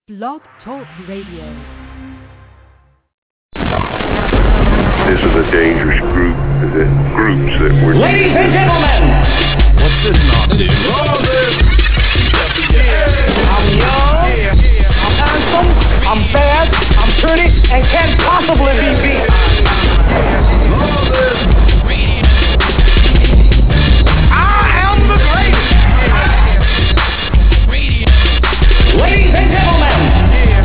Blog Talk Radio. This is a dangerous group. The groups that were... Ladies and gentlemen! What's this nonsense? I'm young, I'm handsome, I'm fast, I'm pretty, and can't possibly be beat. I am the greatest! Ladies and gentlemen!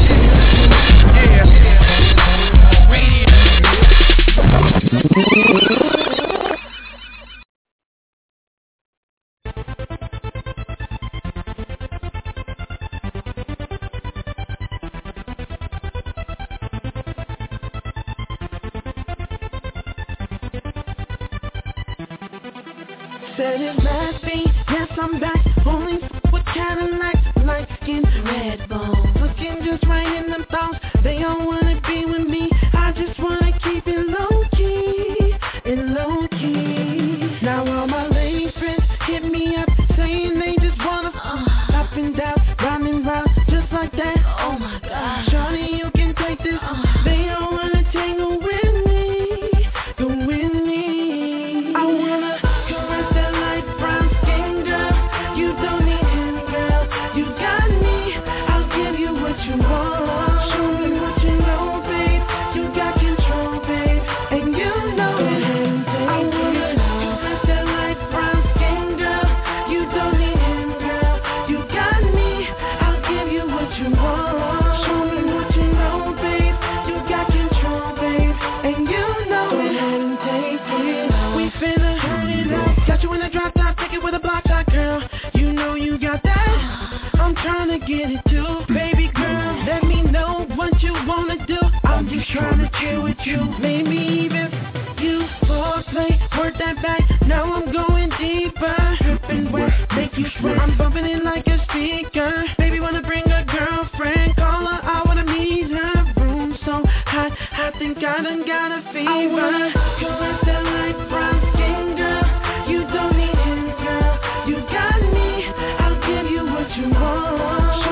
Said it last beat, yes I'm back. Only with Cadillacs, light skin, red bones. Looking just right in them thoughts. They all wanna be with me. I just wanna keep it low key, and low key. Now all my lady friends hit me up, saying they just wanna up and down, round and round, just like that. Oh my God, shawty, you can take this. They all wanna tangle with me, go with me. I wanna. Get it too, baby girl. Let me know what you wanna do. I'm just trying to chill with you. Maybe even you foreplay, work that back. Now I'm going deeper. Dripping wet, make you sweat. I'm bumping it like a speaker. Baby wanna bring a girlfriend, call her. I wanna meet her. Room so hot, I think I done got a fever. I wanna caress that light brown skin, girl. You don't need him, girl. You got me. I'll give you what you want.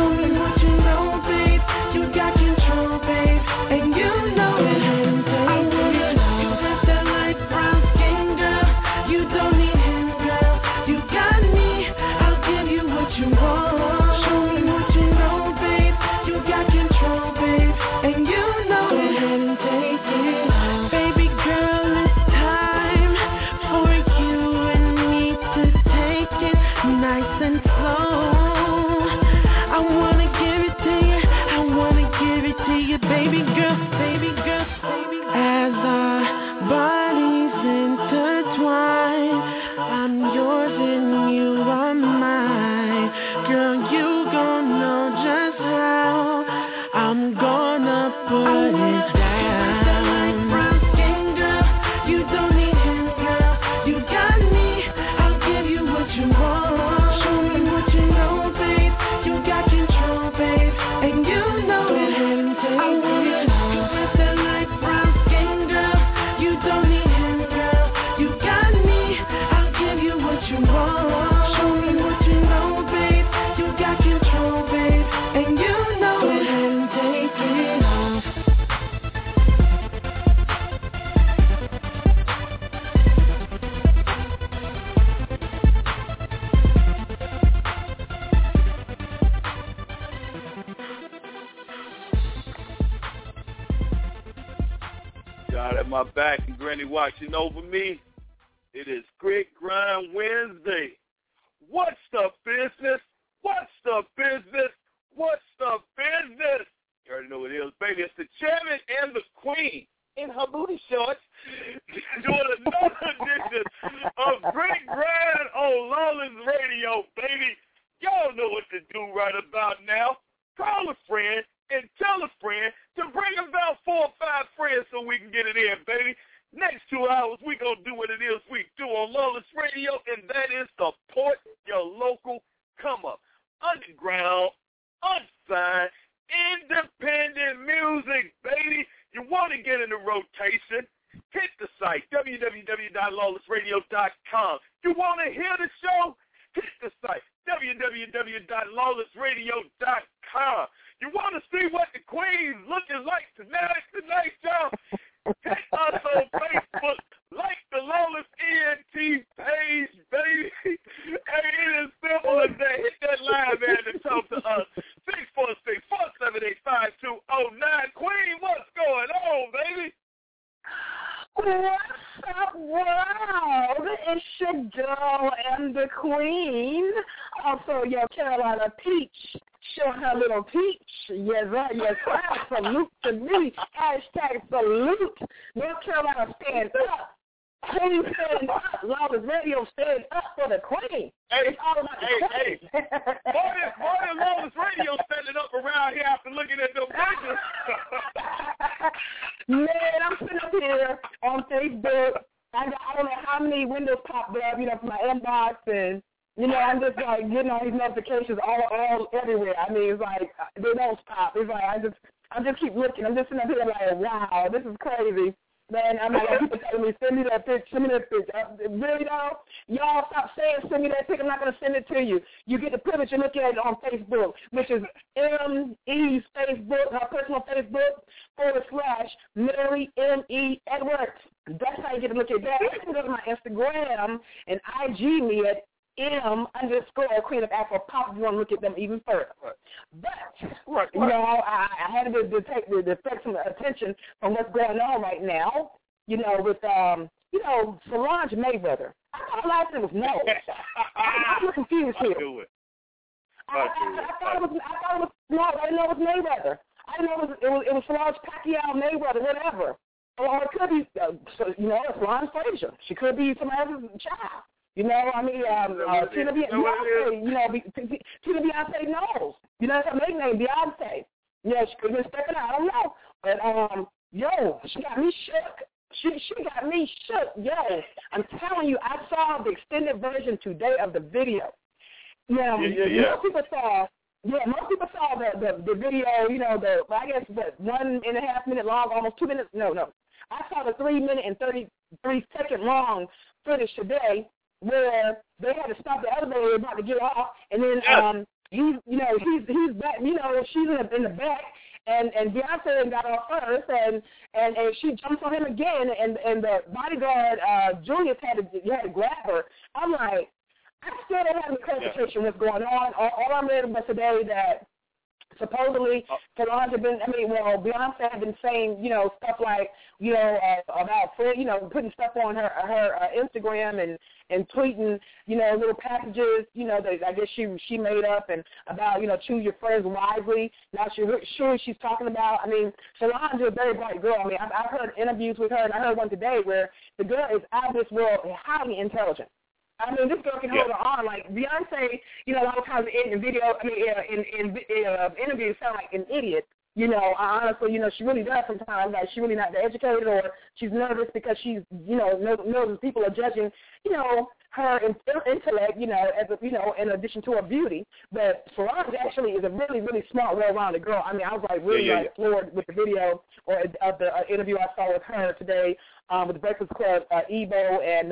My back and Granny watching over me. It is Grit Grind Wednesday. What's the business? What's the business? What's the business? You already know what it is, baby. It's the chairman and the queen in her booty shorts doing another edition of Grit Grind on Lawless Radio, baby. Y'all know what to do right about now. Call a friend and tell a friend to bring about 4 or 5 friends so we can get it in, baby. Next 2 hours, we going to do what it is we do on Lawless Radio, and that is support your local come-up. Underground, unsigned, independent music, baby. You want to get in the rotation, hit the site, www.lawlessradio.com. You want to hear the show? Hit the site, www.lawlessradio.com. You want to like tonight, y'all. Hit us on Facebook. Like the Lawless ENT page, baby. Hey, it is simple as that. Hit that line, man, to talk to us. 646-478-5209. Queen, what's going on, baby? What's up, world? It's your girl and the Queen. Also, your Carolina Peach. Showing her little peach. Yes, sir. Yes, sir. Salute to me. Hashtag salute. North Carolina stand up. Queen stand up. Lawless Radio stand up for the Queen. Hey, it's all about the Queen. More than Lawless Radio standing up around here after looking at them pictures. Man, I'm sitting up here on Facebook. I don't know how many windows popped up, from my inbox, and I'm just like getting all these notifications all everywhere. I mean, it's like they don't stop. It's like I just keep looking. I'm just sitting up here like, wow, this is crazy. Man, I'm like, people telling me, send me that picture. Really though, y'all stop saying send me that picture. I'm not gonna send it to you. You get the privilege to look at it on Facebook, which is ME's Facebook, her personal Facebook / Mary M.E. Edwards. That's how you get to look at that. You can go to my Instagram and IG me at M_Queen of Afro Pop if you want to look at them even further. But, I had to deflect some attention from what's going on right now, with, Solange Mayweather. I thought last name was no. I'm confused here. I thought it was no, I didn't know it was Mayweather. I didn't know it was Solange Pacquiao Mayweather, whatever. Or it could be, Solange Frazier. She could be somebody else's child. Tina Beyonce knows. That's her nickname, Beyonce. She could have been stepping out. I don't know. But, she got me shook. She got me shook. Yo, I'm telling you, I saw the extended version today of the video. Most people saw the video, I guess the 1.5 minute long, almost 2 minutes. No. I saw the 3 minute and 33 second long footage today, where they had to stop the elevator about to get off, and then he's back, she's in the back, and Beyonce got off first, and she jumps on him again, and the bodyguard Julius had to grab her. I'm like, I still don't have any clarification what's going on. All I read was today that supposedly Solange had been, Beyonce had been saying, stuff like, about Fred, putting stuff on her Instagram and tweeting, little passages, that I guess she made up, and about, choose your friends wisely. Now she's talking about, Solange is a very bright girl. I've heard interviews with her, and I heard one today where the girl is out of this world and highly intelligent. This girl can hold her on. Like Beyonce, a lot of times in video, in interviews sound like an idiot. Honestly, she really does sometimes. Like she's really not educated, or she's nervous because she's, knows people are judging, her intellect, in addition to her beauty. But Solange actually is a really, really smart, well-rounded girl. I was like really floored with the video or of the interview I saw with her today with the Breakfast Club, Ebo, and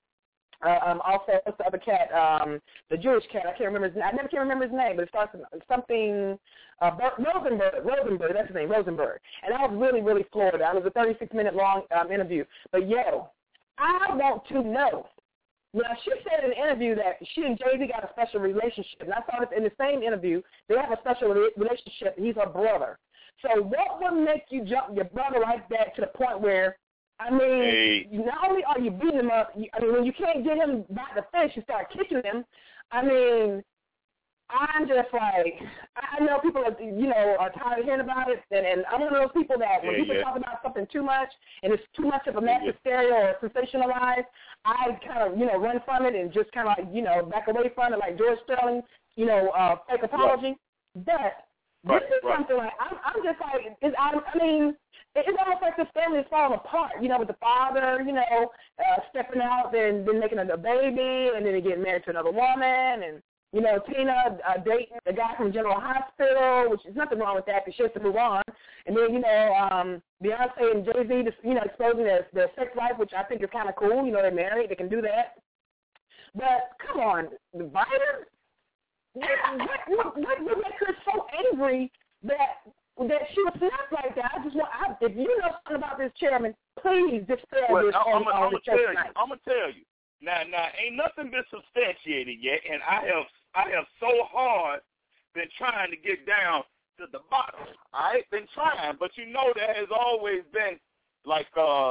also, what's the other cat? The Jewish cat. I can't remember his name. I never can remember his name, but it starts with something. Rosenberg. That's his name, Rosenberg. And I was really, really floored. It was a 36-minute long interview. But I want to know. Now, she said in an interview that she and Jay-Z got a special relationship. And I saw this in the same interview. They have a special relationship. He's her brother. So what would make you jump your brother like that to the point where, not only are you beating him up, when you can't get him by the face, you start kicking him. I'm just like, I know people are tired of hearing about it, and I'm one of those people that when people talk about something too much, and it's too much of a massive stereo or sensationalized, I kind of, run from it and just kind of like, back away from it, like George Sterling, fake apology. But this is something like, I'm just like, it's almost like this family is falling apart, with the father, stepping out and then making a baby, and then he getting married to another woman, and, Tina dating a guy from General Hospital, which is nothing wrong with that, because she has to move on. And then, Beyonce and Jay-Z, exposing their sex life, which I think is kind of cool. They're married, they can do that. But, come on, the writer, what makes her so angry that that she was snapped like that. I just want, if you know something about this, Chairman, please dispel this on the show tonight. I'm gonna tell you. Now, ain't nothing been substantiated yet, and I have so hard been trying to get down to the bottom. I ain't been trying, but there has always been like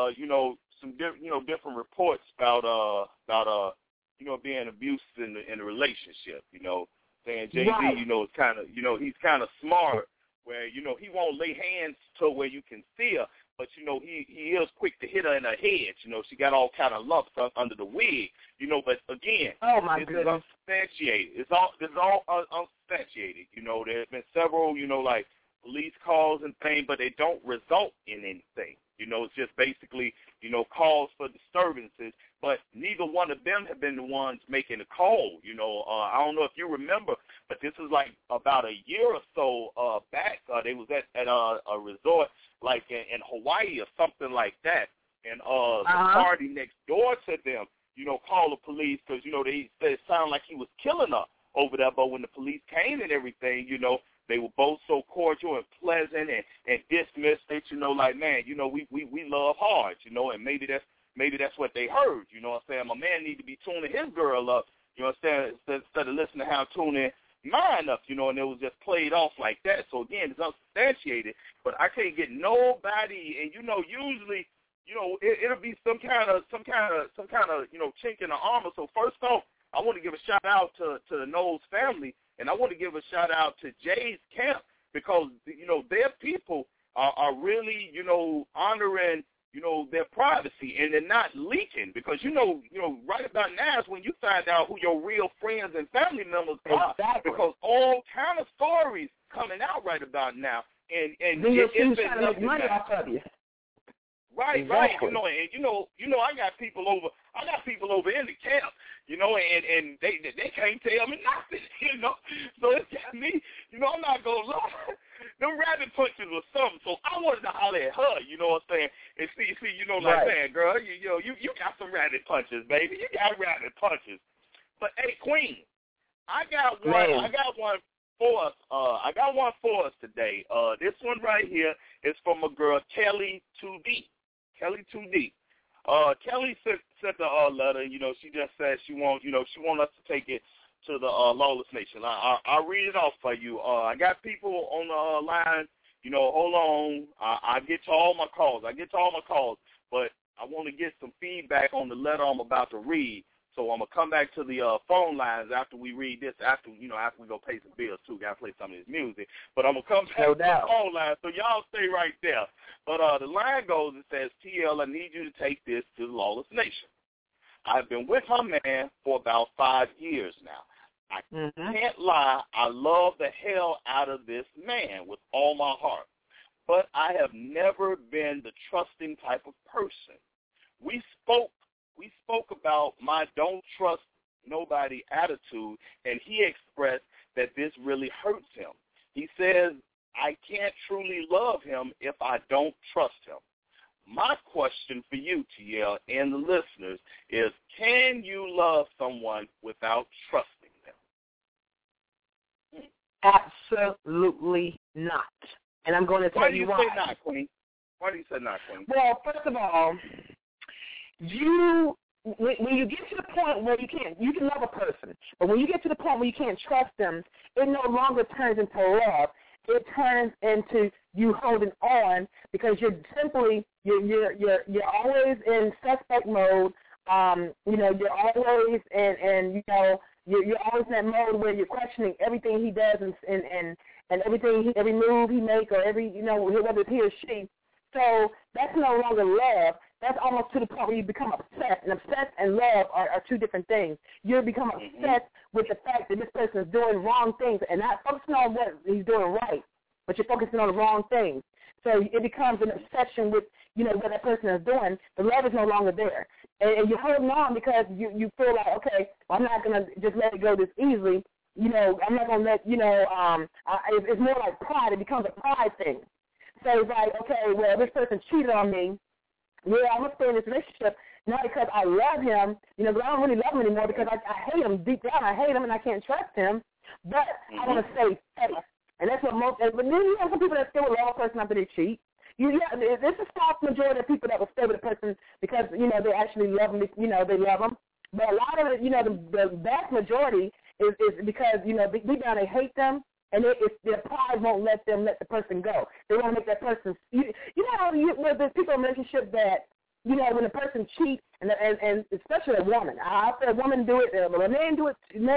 some different reports about being abused in the relationship. Saying Jay-Z, right. is kind of he's kind of smart where he won't lay hands to where you can see her. But, he is quick to hit her in her head. She got all kind of lumps under the wig. But, again, oh my this goodness. is unsubstantiated. It's all unsubstantiated. There's been several, like police calls and things, but they don't result in anything. It's just basically, calls for disturbances. But neither one of them have been the ones making the call. I don't know if you remember, but this is like about a year or so back. They was at a resort like in Hawaii or something like that. And the party next door to them, called the police because, they said it sounded like he was killing her over there. But when the police came and everything, they were both so cordial and pleasant and dismissed it, like, man, we love hard, and maybe that's what they heard, what I'm saying? My man need to be tuning his girl up, what I'm saying, instead of listening to how tuning mine up, and it was just played off like that. So again, it's unsubstantiated, but I can't get nobody, and usually, it'll be some kind of chink in the armor. So first off, I want to give a shout out to the Knowles family, and I want to give a shout out to Jay's camp because their people are really honoring their privacy, and they're not leaking because right about now is when you find out who your real friends and family members are. Exactly. Because all kind of stories coming out right about now, and it's been trying to make money off of you. Right, exactly. Right. And I got people over in the camp, and they can't tell me nothing, So it's got me, I'm not gonna lie. Them rabbit punches or something, so I wanted to holler at her, what I'm saying? And see, like, man, girl, you got some rabbit punches, baby. You got rabbit punches. But hey, Queen, I got one for us. I got one for us today. This one right here is from a girl, Kelly 2D. Kelly 2D. Kelly sent a letter. She just said she want us to take it to the Lawless Nation. I'll read it off for you. I got people on the line. Hold on. I get to all my calls. But I want to get some feedback on the letter I'm about to read. So I'm gonna come back to the phone lines after we read this. After we go pay some bills too. Gotta play some of this music. But I'm gonna come back to the phone lines. So y'all stay right there. But the line goes. It says, TL, I need you to take this to the Lawless Nation. I've been with my man for about 5 years now. I can't lie. I love the hell out of this man with all my heart. But I have never been the trusting type of person. We spoke about my don't trust nobody attitude, and he expressed that this really hurts him. He says, I can't truly love him if I don't trust him. My question for you, TL, and the listeners is, can you love someone without trusting them? Absolutely not. And I'm going to tell you why. Why do you say not, Queen? Why do you say not, Queen? Well, first of all, when you get to the point where you can love a person, but when you get to the point where you can't trust them, it no longer turns into love. It turns into you holding on because you're always in suspect mode. You're always you're always in that mode where you're questioning everything he does and every move he makes or whether it's he or she. So that's no longer love. That's almost to the point where you become obsessed. And obsessed and love are two different things. You become obsessed with the fact that this person is doing wrong things and not focusing on what he's doing right, but you're focusing on the wrong things. So it becomes an obsession with, what that person is doing. The love is no longer there. And you're holding on because you feel like, okay, well, I'm not going to just let it go this easily. I'm not going to let, it's more like pride. It becomes a pride thing. So it's like, okay, well, this person cheated on me. Yeah, I'm going to stay in this relationship not because I love him, but I don't really love him anymore because I hate him deep down. I hate him and I can't trust him. But I want to stay safe. And that's what most, but then you have some people that still will love a person after they cheat. It's a soft majority of people that will stay with a person because, you know, they actually love them, you know, they love them. But a lot of it, you know, the vast majority is because, you know, deep down they hate them, and their pride won't let them let the person go. They want to make that person, you know, there's people in relationships that, you know, when a person cheats, and especially a woman, I'll say a woman do it, but men do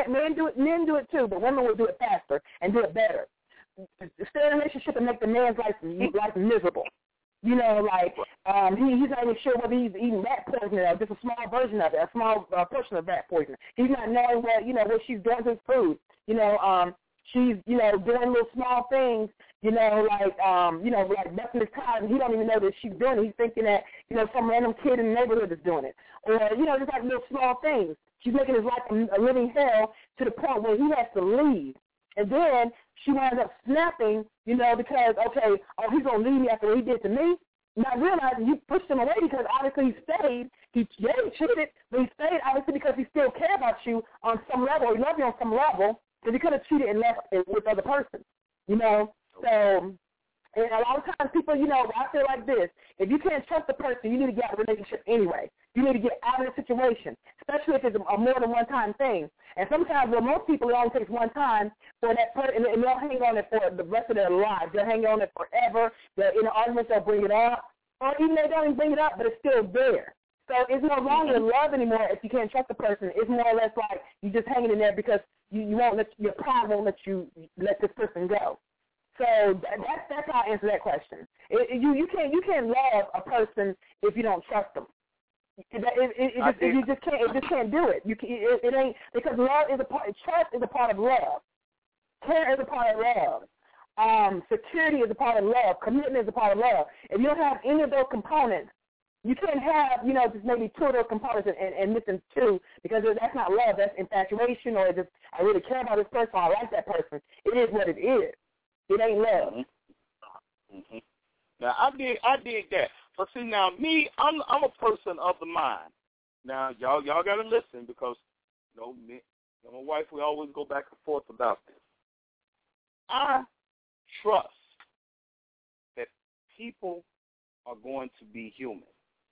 it too, but women will do it faster and do it better. Stay in a relationship and make the man's life miserable. You know, like he's not even sure whether he's eating rat poison or just a small version of it, a small portion of rat poison. He's not knowing what she's doing to his food. You know, she's, you know, doing little small things, you know, like busting his tires, and he don't even know that she's doing it. He's thinking that, you know, some random kid in the neighborhood is doing it. Or, you know, just like little small things. She's making his life a living hell to the point where he has to leave. And then she winds up snapping, you know, because, okay, he's going to leave me after what he did to me. Not realizing you pushed him away because obviously he stayed. He cheated, but he stayed obviously because he still cared about you on some level. He loved you on some level, because he could have cheated and left with other person, you know. So, and a lot of times people, you know, I feel like this. If you can't trust a person, you need to get out of the relationship anyway. You need to get out of the situation, especially if it's a more than one-time thing. And sometimes, well, most people, it only takes one time for that person, and they'll hang on it for the rest of their lives. They'll hang on it forever. In the arguments, they'll bring it up. Or even they don't even bring it up, but it's still there. So it's no longer love anymore if you can't trust the person. It's more or less like you just hanging in there because you won't let, your pride won't let you let this person go. So that's how I answer that question. You can't love a person if you don't trust them. You just can't do it. It ain't, because love is a part. Trust is a part of love. Care is a part of love. Security is a part of love. Commitment is a part of love. If you don't have any of those components, you can't have, you know, just maybe two of those components and missing two, because that's not love. That's infatuation, or just I really care about this person, or I like that person. It is what it is. It ain't love. Mm-hmm. Now I dig that. But see, now me, I'm a person of the mind. Now y'all gotta listen, because you know me and my wife, we always go back and forth about this. I trust that people are going to be human.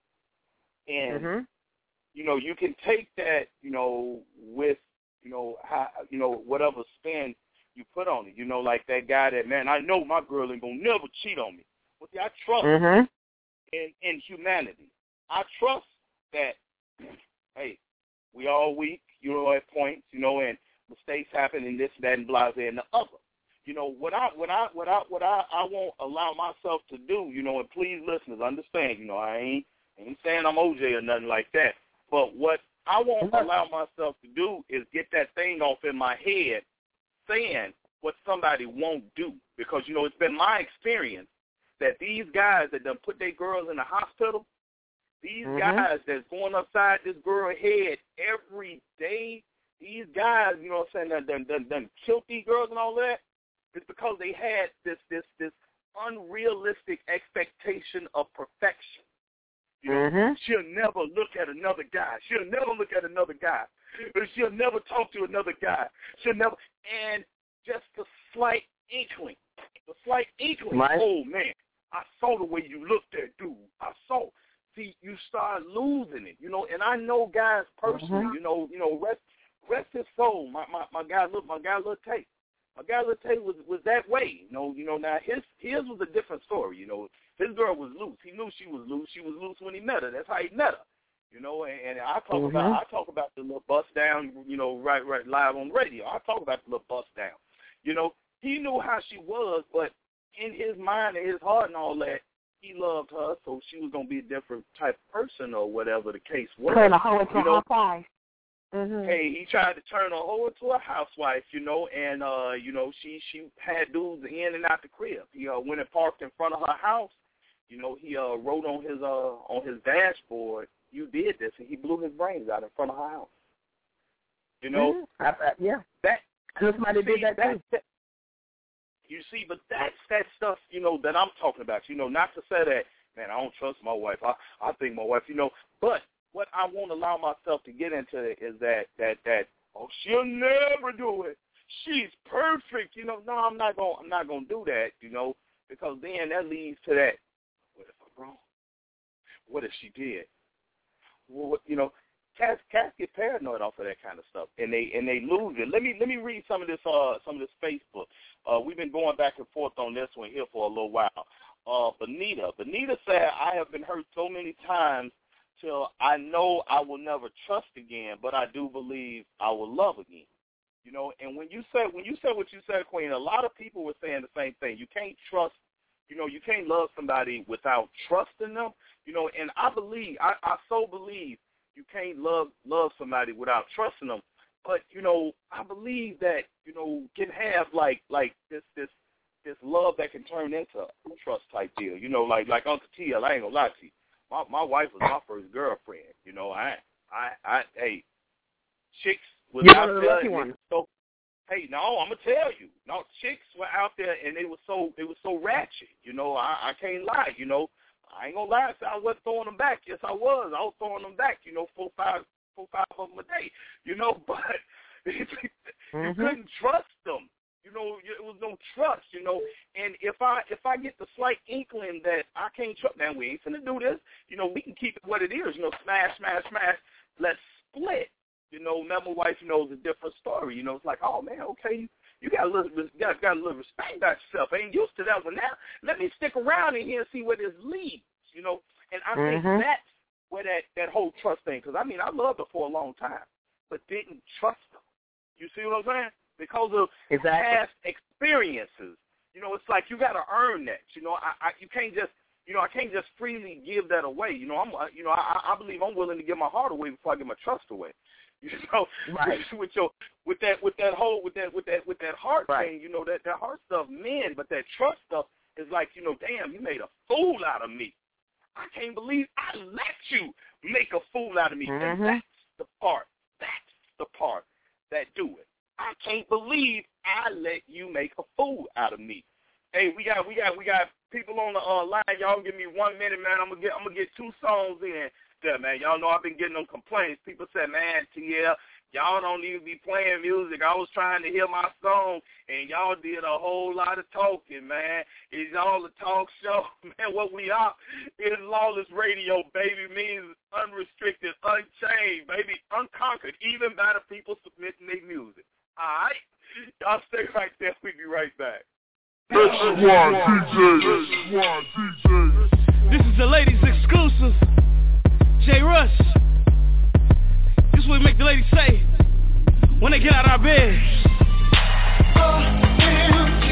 And, you know, you can take that, you know, with, you know, how, you know, whatever spin you put on it. You know, like that guy that, man, I know my girl ain't going to never cheat on me. But see, I trust in humanity. I trust that, hey, we all weak, you know, at points, you know, and mistakes happen and this, that, and blah, and the other. You know, what I won't allow myself to do, you know, and please listeners, understand, you know, I ain't saying I'm OJ or nothing like that, but what I won't allow myself to do is get that thing off in my head saying what somebody won't do, because, you know, it's been my experience that these guys that done put their girls in the hospital, these guys that's going upside this girl's head every day, these guys, you know what I'm saying, done killed these girls and all that, it's because they had this unrealistic expectation of perfection. You know, she'll never look at another guy. She'll never look at another guy. She'll never talk to another guy. She'll never, and just the slight inkling. Right. Oh, man, I saw the way you looked at dude. I saw. See, you start losing it, you know, and I know guys personally, you know, rest his soul. My guy, Lil Tate. My guy Lil Tate was that way, you know. Now his was a different story, you know. His girl was loose. He knew she was loose. She was loose when he met her. That's how he met her, you know. And I talk about the little bust down, you know, right live on radio. I talk about the little bust down, you know. He knew how she was, but in his mind and his heart and all that, he loved her, so she was gonna be a different type of person or whatever the case was. Turn a hoe into a housewife. Hey, he tried to turn a hoe into a housewife, you know, and you know, she had dudes in and out the crib. He went and parked in front of her house. You know, he wrote on his dashboard, "You did this," and he blew his brains out in front of her house. You know, yeah. That somebody did that too. You see, but that's that stuff, you know, that I'm talking about. You know, not to say that, man, I don't trust my wife. I think my wife, you know, but what I won't allow myself to get into is that oh, she'll never do it. she's perfect. You know, no, I'm not gonna do that. You know, because then that leads to that. What if I'm wrong? What if she did? Well, you know, cats get paranoid off of that kind of stuff, and they lose it. Let me read some of this Facebook. We've been going back and forth on this one here for a little while. Benita said, I have been hurt so many times till I know I will never trust again, but I do believe I will love again. You know, and when you said what you said, Queen, a lot of people were saying the same thing. You can't trust, you know, you can't love somebody without trusting them. You know, and I so believe you can't love somebody without trusting them. But, you know, I believe that, you know, can have like this love that can turn into a trust type deal. You know, like Uncle TL, I ain't gonna lie to you. My wife was my first girlfriend. You know, hey, chicks was out there. So, hey, no, I'm gonna tell you, no, chicks were out there and it was so ratchet. You know, I can't lie. You know, I ain't gonna lie. I wasn't throwing them back. Yes, I was. I was throwing them back. You know, four, five of them a day. You know, but you couldn't trust them. You know, it was no trust, you know. And if I get the slight inkling that I can't trust, man, we ain't finna do this. You know, we can keep it what it is. You know, smash. Let's split. You know, my wife knows a different story. You know, it's like, oh man, okay, you got a little respect about yourself. I ain't used to that one now. Let me stick around in here and see where this leads. You know, and I think that's where that whole trust thing. Because I mean, I loved her for a long time, but didn't trust her. You see what I'm saying? Because of past experiences, you know, it's like you got to earn that. You know, you can't just, you know, I can't just freely give that away. You know, I believe I'm willing to give my heart away before I give my trust away. You know, right. with that heart thing, you know, that heart stuff, men, but that trust stuff is like, you know, damn, you made a fool out of me. I can't believe I let you make a fool out of me. And that's the part that do it. I can't believe I let you make a fool out of me. Hey, we got people on the line. Y'all give me 1 minute, man. I'm gonna get 2 songs in there, man. Y'all know I've been getting them complaints. People say, man, TL, y'all don't even be playing music. I was trying to hear my song, and y'all did a whole lot of talking, man. It's all a talk show, man. What we are is Lawless Radio, baby, means unrestricted, unchained, baby, unconquered, even by the people submitting their music. All right? Y'all stay right there. We'll be right back. This is the ladies' exclusive. J. Rush. This is what we make the ladies say when they get out of our bed. OMG,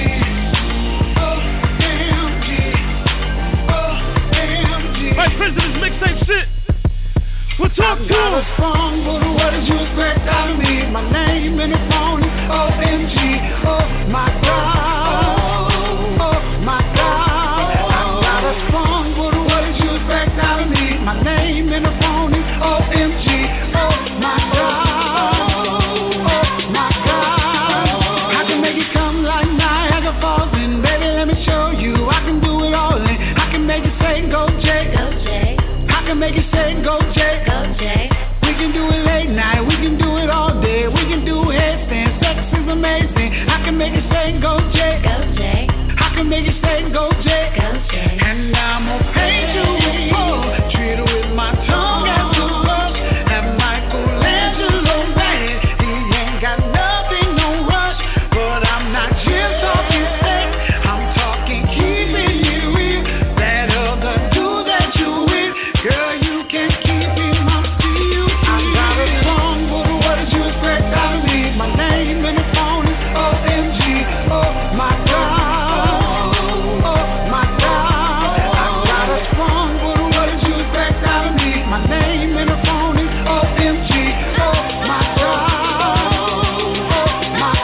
OMG. Vice President's mixtape shit. We'll talk to him. I'm not a song, but what did you expect out of me? My name in the phone is OMG. Oh my God. Oh my God. I'm not a song, but what did you expect out of me? My name in the phone is OMG. Oh my God. Oh my God. I can make it come like Niagara Falls, and baby, let me show you. I can do it all, and I can make it say go Jay. Go Jay. I can make it say go Jay. We can do it late night, we can do it all day, we can do headstands, sex is amazing. I can make it say go Jay, I can make it say go Jay, and I'm gonna paint you with gold, treat it with my tongue as a brush, and Michelangelo bad, he ain't got nothing, no rush, but I'm not just talking sex, I'm talking keeping it real, that other dude that you with, girl, you can keep it my steel. I got a song, but what did you expect out of me? My name in the phone is OMG. Oh my God. Oh my God. I got a song, but what did you expect out of me? My name in the phone is OMG. Oh my God. Oh my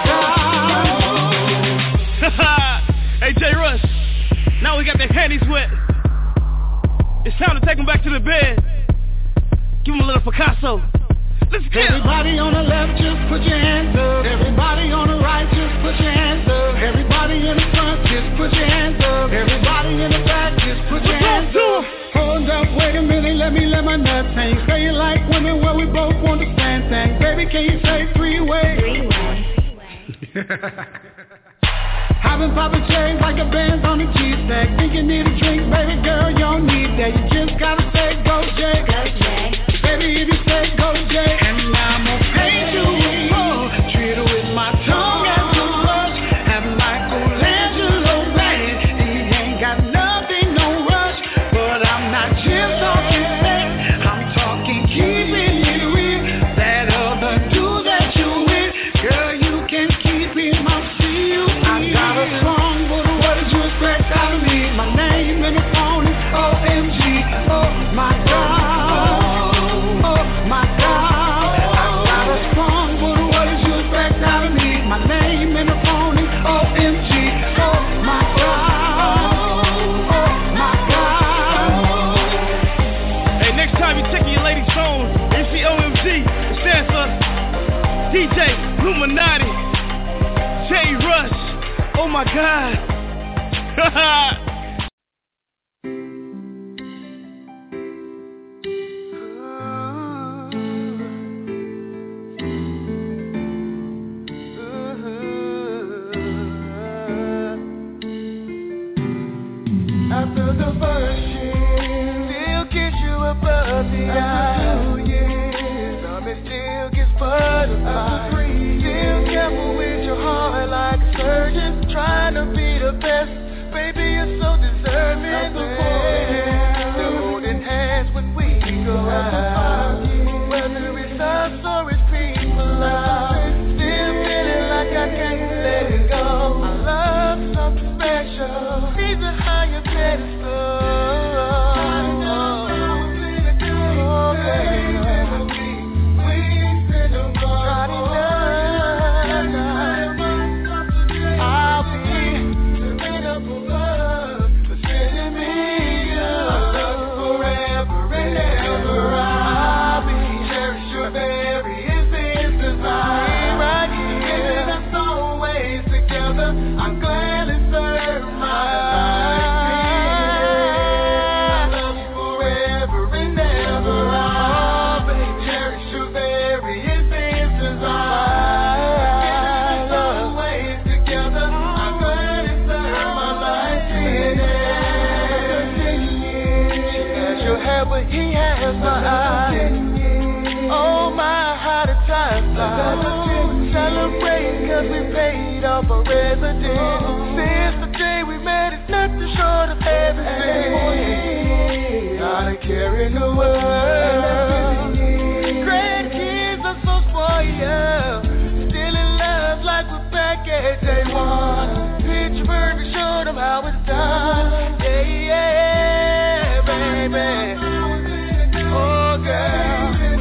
God. Hey J. Rush, now we got their panties wet. It's time to take them back to the bed. Give them a little Picasso. Let's go. Everybody on the left, just put your hands up. Everybody on the right, just put your hands up. Everybody in the front, just put your hands up. Everybody in the back, just put your hands up. Hold up, wait a minute, let me let my nuts hang. Say it like women, well we both want the same thing. Baby, can you say 3 ways? 3 ways. I've been popping cherries like a band's on the G-Stack. Think you need a drink, baby girl, you don't need that. You just gotta say go Jay. Go Jay. Baby, if you say go Jay, and I'm gonna paint you with more. Treat her with my tongue as a brush. Have Michelangelo bad. He ain't got nothing, no rush. But I'm not just talking sex. I'm talking keeping it real. That other dude that you with, girl, you can keep him up. Got a song, but what did you expect out of me? My name in the phone is OMG. Oh my God, oh my God. I got a song, but what did you expect out of me? My name in the phone is OMG. Oh my God, oh my God. Hey, next time you're checking your lady's phone, you see OMG, it stands for DJ Illuminati, J Rush. Oh my God. After the first year, still get you above the eye. 2 years, it still gets butterfly. Still careful with your heart like a surgeon, trying to be the best. Baby, you're so deserving. Holding hands when we go out, whether it's us or it's people out. Still feeling like I can't let it go. I love something special. These are how you pedestal. Celebrate cause we paid off a resident. Since the day we met, it's nothing short of everything. Gotta carry the world. Grandkids are so spoiled. Still in love like we're back at day one. Picture perfect, show them how it's done. Yeah, yeah, baby. Oh, girl.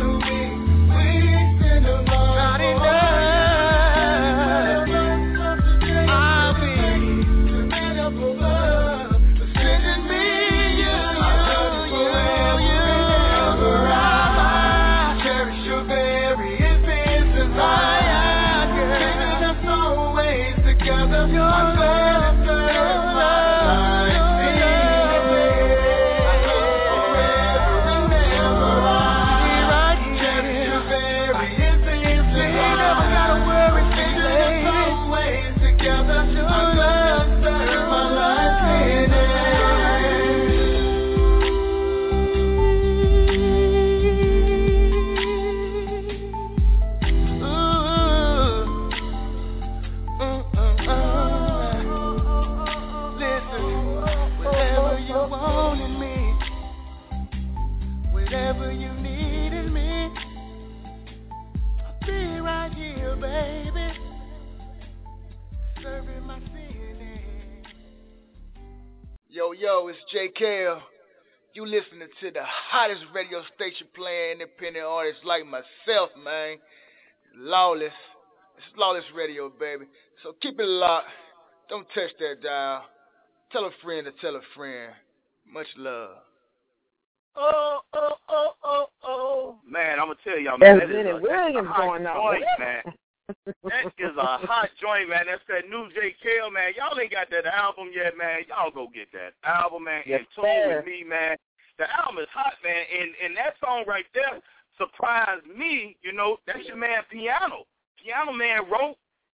Yo, it's JKL. You listening to the hottest radio station playing independent artists like myself, man. Lawless. It's Lawless Radio, baby. So keep it locked. Don't touch that dial. Tell a friend to tell a friend. Much love. Oh. Man, I'm going to tell y'all, man. That is a hot joint, man. That is a hot joint, man. That's that new JKL, man. Y'all ain't got that album yet, man. Y'all go get that album, man. Yes, In tune with me, man. The album is hot, man. And that song right there surprised me. You know, that's your man Piano. Piano Man wrote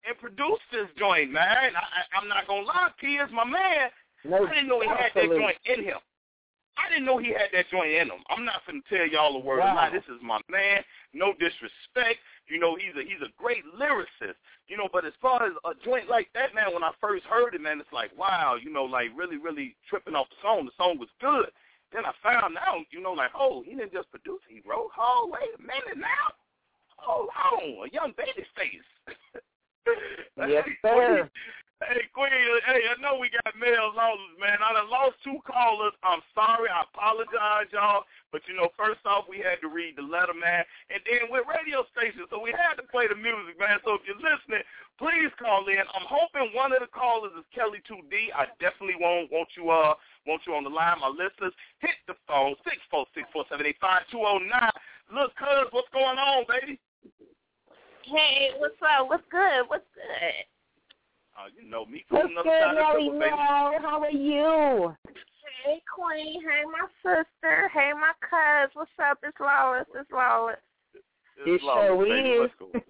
and produced this joint, man. I'm not going to lie, P is my man. No, I didn't know he had that joint in him. I didn't know he had that joint in him. I'm not going to tell y'all a word of lie. This is my man. No disrespect. You know, he's a great lyricist. You know, but as far as a joint like that, man, when I first heard it, man, it's like, wow, you know, like really, really tripping off the song. The song was good. Then I found out, you know, like, oh, he didn't just produce it. He wrote, oh, wait a minute now. Hold on, a young baby face. Yes, sir. Hey, Queen, hey, I know we got mail losses, man. I done lost 2 callers. I'm sorry. I apologize, y'all. But, you know, first off, we had to read the letter, man. And then with radio stations, so we had to play the music, man. So if you're listening, please call in. I'm hoping one of the callers is Kelly 2D. I definitely want you on the line. My listeners, hit the phone, 646-478-5209. Look, cuz, what's going on, baby? Hey, what's up? What's good? What's good? You know me What's from another good, side of the Nelly river, baby. How are you? Hey, Queen. Hey, my sister. Hey, my cuz. What's up? It's Lois. It's Lois. It sure is.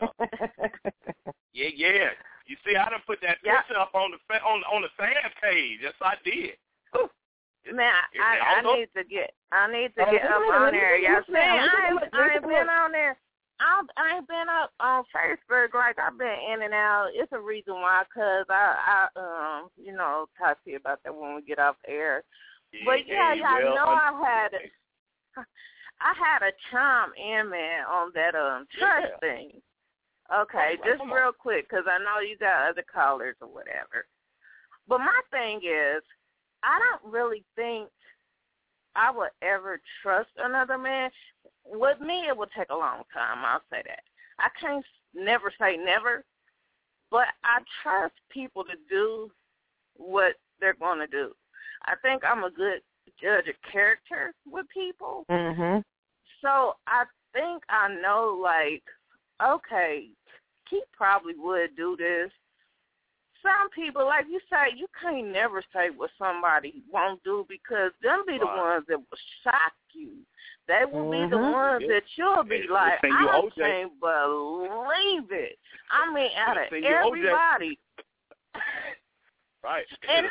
Yeah. You see, I done put that picture up on the fan page. Yes, I did. Man, I need to get up on there. Y'all see, I ain't been on there. I ain't been up on Facebook like I've been in and out. It's a reason why, cause I you know, talk to you about that when we get off air. But yeah, y'all know I had a chime in, man, on that trust thing. Okay, just real quick, cause I know you got other callers or whatever. But my thing is, I don't really think I would ever trust another man. With me, it would take a long time. I'll say that. I can't never say never, but I trust people to do what they're going to do. I think I'm a good judge of character with people. Mm-hmm. So I think I know, like, okay, he probably would do this. Some people, like you say, you can't never say what somebody won't do because them be the ones that will shock you. They will be the ones that you'll be like, I can't believe it. I mean, out of everybody. Right. And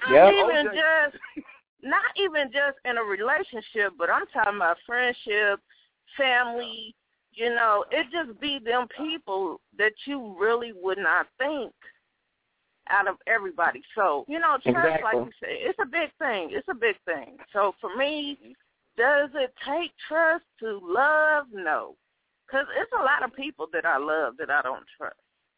not even just in a relationship, but I'm talking about friendship, family, you know, it just be them people that you really would not think out of everybody. So, you know, trust, like you said, it's a big thing. It's a big thing. So for me, does it take trust to love? No. Because it's a lot of people that I love that I don't trust.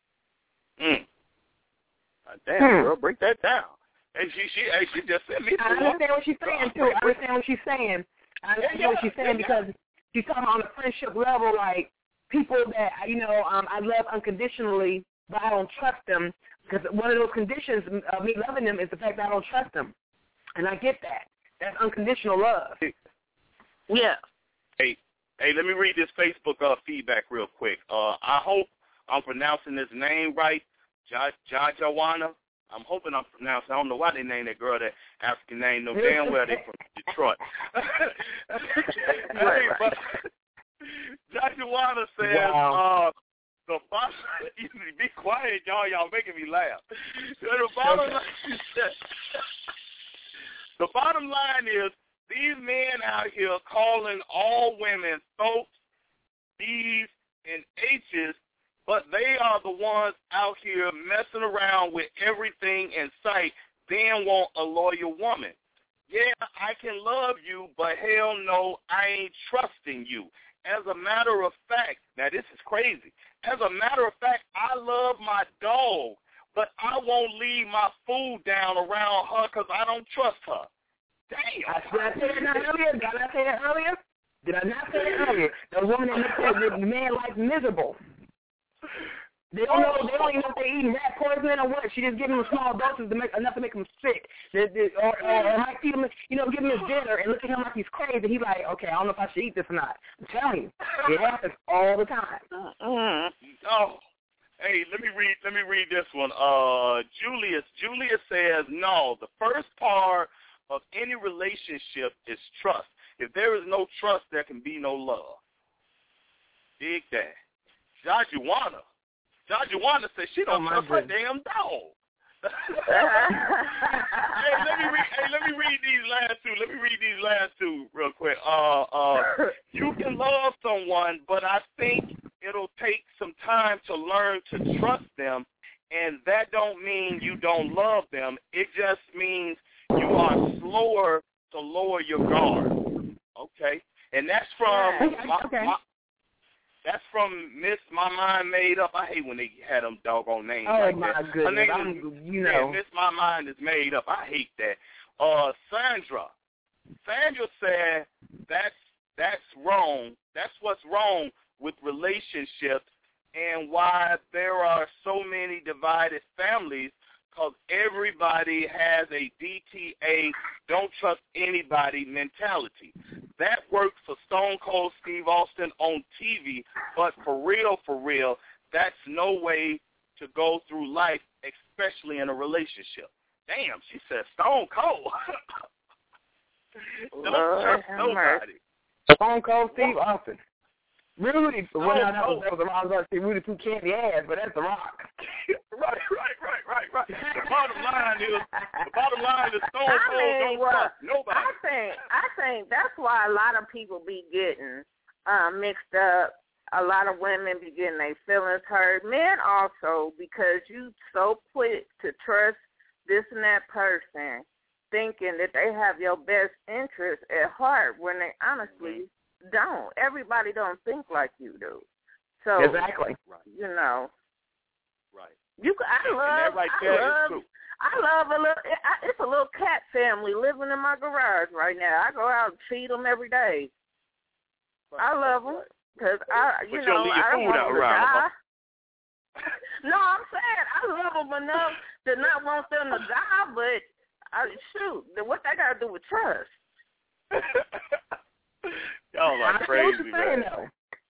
Damn, girl, break that down. And she just sent me. I understand what she's saying, too. I understand what she's saying because she's talking on a friendship level, like people that, you know, I love unconditionally, but I don't trust them. Because one of those conditions of me loving them is the fact that I don't trust them. And I get that. That's unconditional love. Yeah. Hey, let me read this Facebook feedback real quick. I hope I'm pronouncing his name right. Jajawana. I'm hoping I'm pronouncing. I don't know why they named that girl that African name. No damn well they from Detroit. Hey, but Jajawana says, the bottom, be quiet, y'all making me laugh. The bottom line is, these men out here calling all women folks, B's, and H's, but they are the ones out here messing around with everything in sight, then want a loyal woman. Yeah, I can love you, but hell no, I ain't trusting you. As a matter of fact, now this is crazy. As a matter of fact, I love my dog, but I won't leave my food down around her because I don't trust her. Damn. Did I say that earlier? Did I say that earlier? Did I not say that earlier? The woman that makes the man like miserable. They don't know. They don't even know if they're eating rat poison or what. She just giving them small doses to make enough to make them sick. Or might feed him, you know, give him his dinner and look at him like he's crazy. He's like, okay, I don't know if I should eat this or not. I'm telling you, it happens all the time. Oh, hey, let me read this one. Julius says, no, the first part of any relationship is trust. If there is no trust, there can be no love. Dig that. Jajuana. Joanna said she don't trust her damn dog. Let me read these last two real quick. You can love someone, but I think it'll take some time to learn to trust them, and that don't mean you don't love them. It just means you are slower to lower your guard. Okay, and that's from that's from Miss My Mind Made Up. I hate when they had them doggone names like that. Oh, my goodness. Miss My Mind is Made Up. I hate that. Sandra said that's wrong. That's what's wrong with relationships and why there are so many divided families, because everybody has a DTA, don't trust anybody mentality. That worked for Stone Cold Steve Austin on TV, but for real, that's no way to go through life, especially in a relationship. Damn, she said Stone Cold. Don't trust nobody. Stone Cold Steve Austin. Rudy, that was the Rock. I was going to say Rudy too candy ass, but that's the Rock. Right. The bottom line is Stone Cold don't trust nobody. I think that's why a lot of people be getting mixed up. A lot of women be getting their feelings hurt. Men also, because you so quick to trust this and that person, thinking that they have your best interest at heart when they honestly don't. Everybody don't think like you do. So exactly. You know. Right. I love a little. It's a little cat family living in my garage right now. I go out and feed them every day. I love them because I don't want them to die. No, I'm saying I love them enough to not want them to die, but what they got to do with trust? Y'all are crazy, man. No.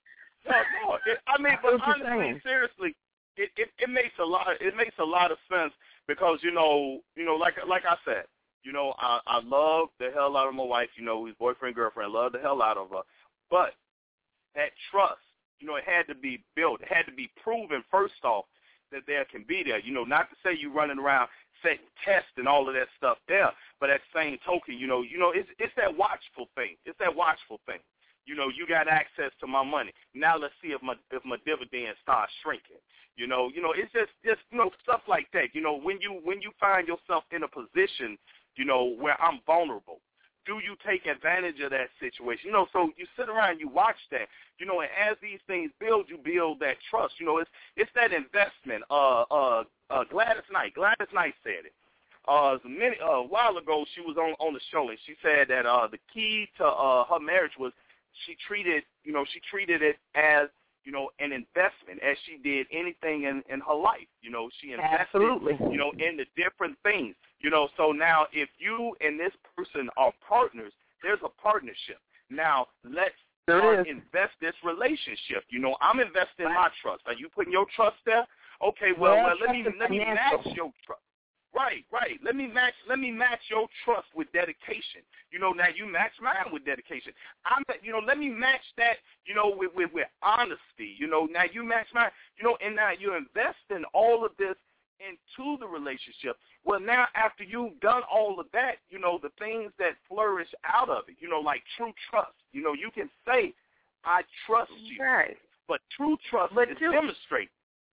But honestly, seriously, it makes a lot of sense because like I said, I love the hell out of my wife. He's boyfriend, girlfriend, love the hell out of her, but that trust, it had to be built. It had to be proven first off that there can be there. Not to say you running around setting tests and all of that stuff there, but at the same token, it's that watchful thing. It's that watchful thing. You got access to my money. Now let's see if my dividends start shrinking. It's just stuff like that. When you find yourself in a position, where I'm vulnerable, do you take advantage of that situation? So you sit around, you watch that, and as these things build, you build that trust. It's that investment. Gladys Knight said it. A while ago, she was on the show, and she said that the key to her marriage was she treated it as, an investment, as she did anything in her life. She invested, in the different things. So now if you and this person are partners, there's a partnership. Now let's invest this relationship. I'm investing my trust. Are you putting your trust there? Okay, well let me match your trust. Right. Let me match your trust with dedication. Now you match mine with dedication. Let me match that, with honesty. Now you match mine, and now you're investing all of this into the relationship. Well, now after you've done all of that, the things that flourish out of it, like true trust. You can say, I trust you. Right. But true trust is demonstrated.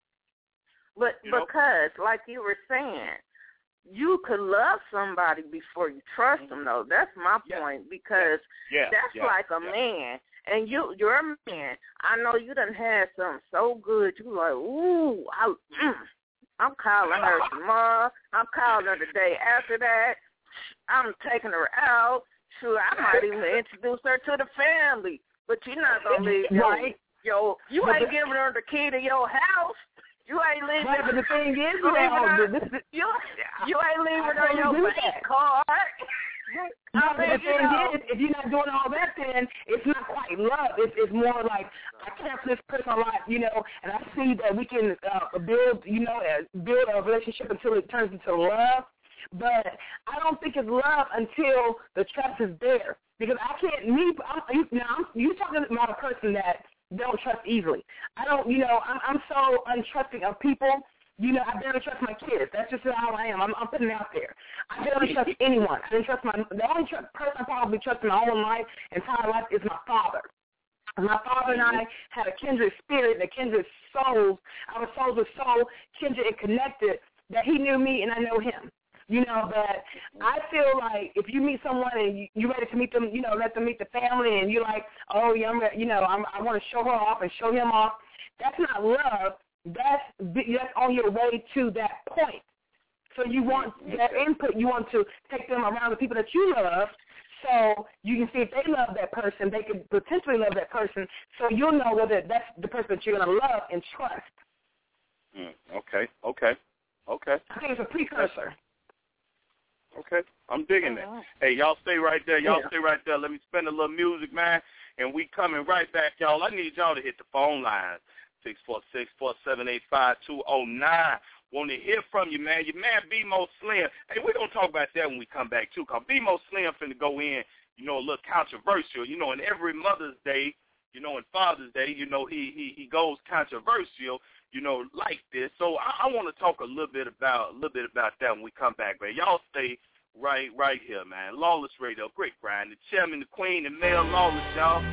But because, like you were saying, you could love somebody before you trust them, though. That's my point, because that's like a man. And you're a man. I know you done had something so good. You like, ooh, I'm calling her tomorrow. I'm calling her the day after that. I'm taking her out. Sure, I might even introduce her to the family. But you're not going to leave you ain't giving her the key to your house. You ain't leaving. Right, but the thing is, you ain't leaving her your bank card. No, but the thing is, if you're not doing all that, then it's not quite love. It's more like, I care for this person a lot, and I see that we can build a relationship until it turns into love. But I don't think it's love until the trust is there. Because I can't, you're talking about a person that don't trust easily. I don't, I'm so untrusting of people. I barely trust my kids. That's just how I am. I'm putting it out there. I barely trust anyone. I didn't trust the only person I probably trust in my whole life, entire life, is my father. My father and I had a kindred spirit and a kindred souls. Our souls were so kindred and connected that he knew me and I know him. But I feel like if you meet someone and you're ready to meet them, let them meet the family, and you're like, oh, yeah, I want to show her off and show him off. That's not love. That's on your way to that point. So you want their input. You want to take them around the people that you love, so you can see if they love that person. They could potentially love that person, so you'll know whether that's the person that you're going to love and trust. Okay. I think it's a precursor. Okay, I'm digging that. Hey, y'all stay right there. Stay right there. Let me spin a little music, man, and we coming right back, y'all. I need y'all to hit the phone lines, 646-478-5209. Want to hear from you, man. Your man B-Mo Slim. Hey, we're going to talk about that when we come back, too, because B-Mo Slim finna go in, a little controversial. In every Mother's Day, and Father's Day, he goes controversial, like this. So I want to talk a little bit about that when we come back, man. Y'all stay right here, man. Lawless Radio, Great Grind, the chairman, the queen, and Mel Lawless, y'all.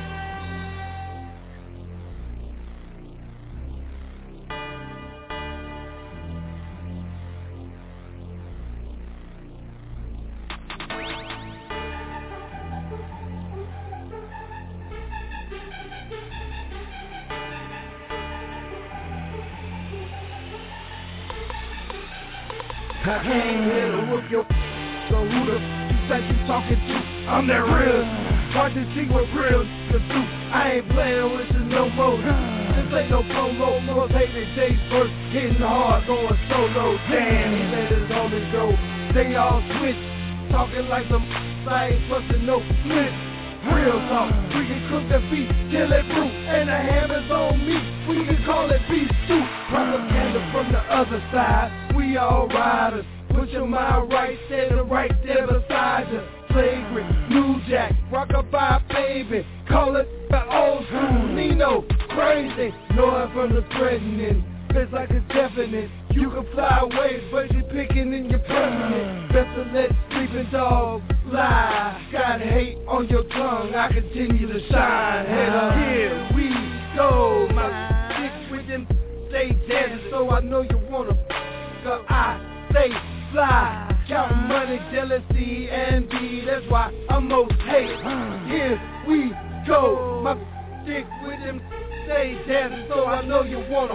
I came here to whoop your so who the you think you talking to? I'm that real. Watch and see what real to do. I ain't playing with you no more. This ain't no promo, more baby days first. Hitting hard, going solo. Damn, he let his homies go. They all switch, talking like some I ain't busting no flint. Real talk, we can cook the beef till it brew, and the hammer's on me. We can call it beef stew. Propaganda from the other side. We all riders. Put your mind right there, right there beside you. Flagrant, New Jack, rockabye baby. Call it the old school Nino. Crazy, know it from the threatening. It's like a definite. You can fly away, but you're picking in your permanent. Best to let sleeping dogs lie. Got hate on your tongue, I continue to shine. Head up, here we go. My stick with them stay dancing, so I know you wanna. So I stay fly. Count money, jealousy, envy. That's why I'm most hated. Here we go. My stick with them stay dancing, so I know you wanna.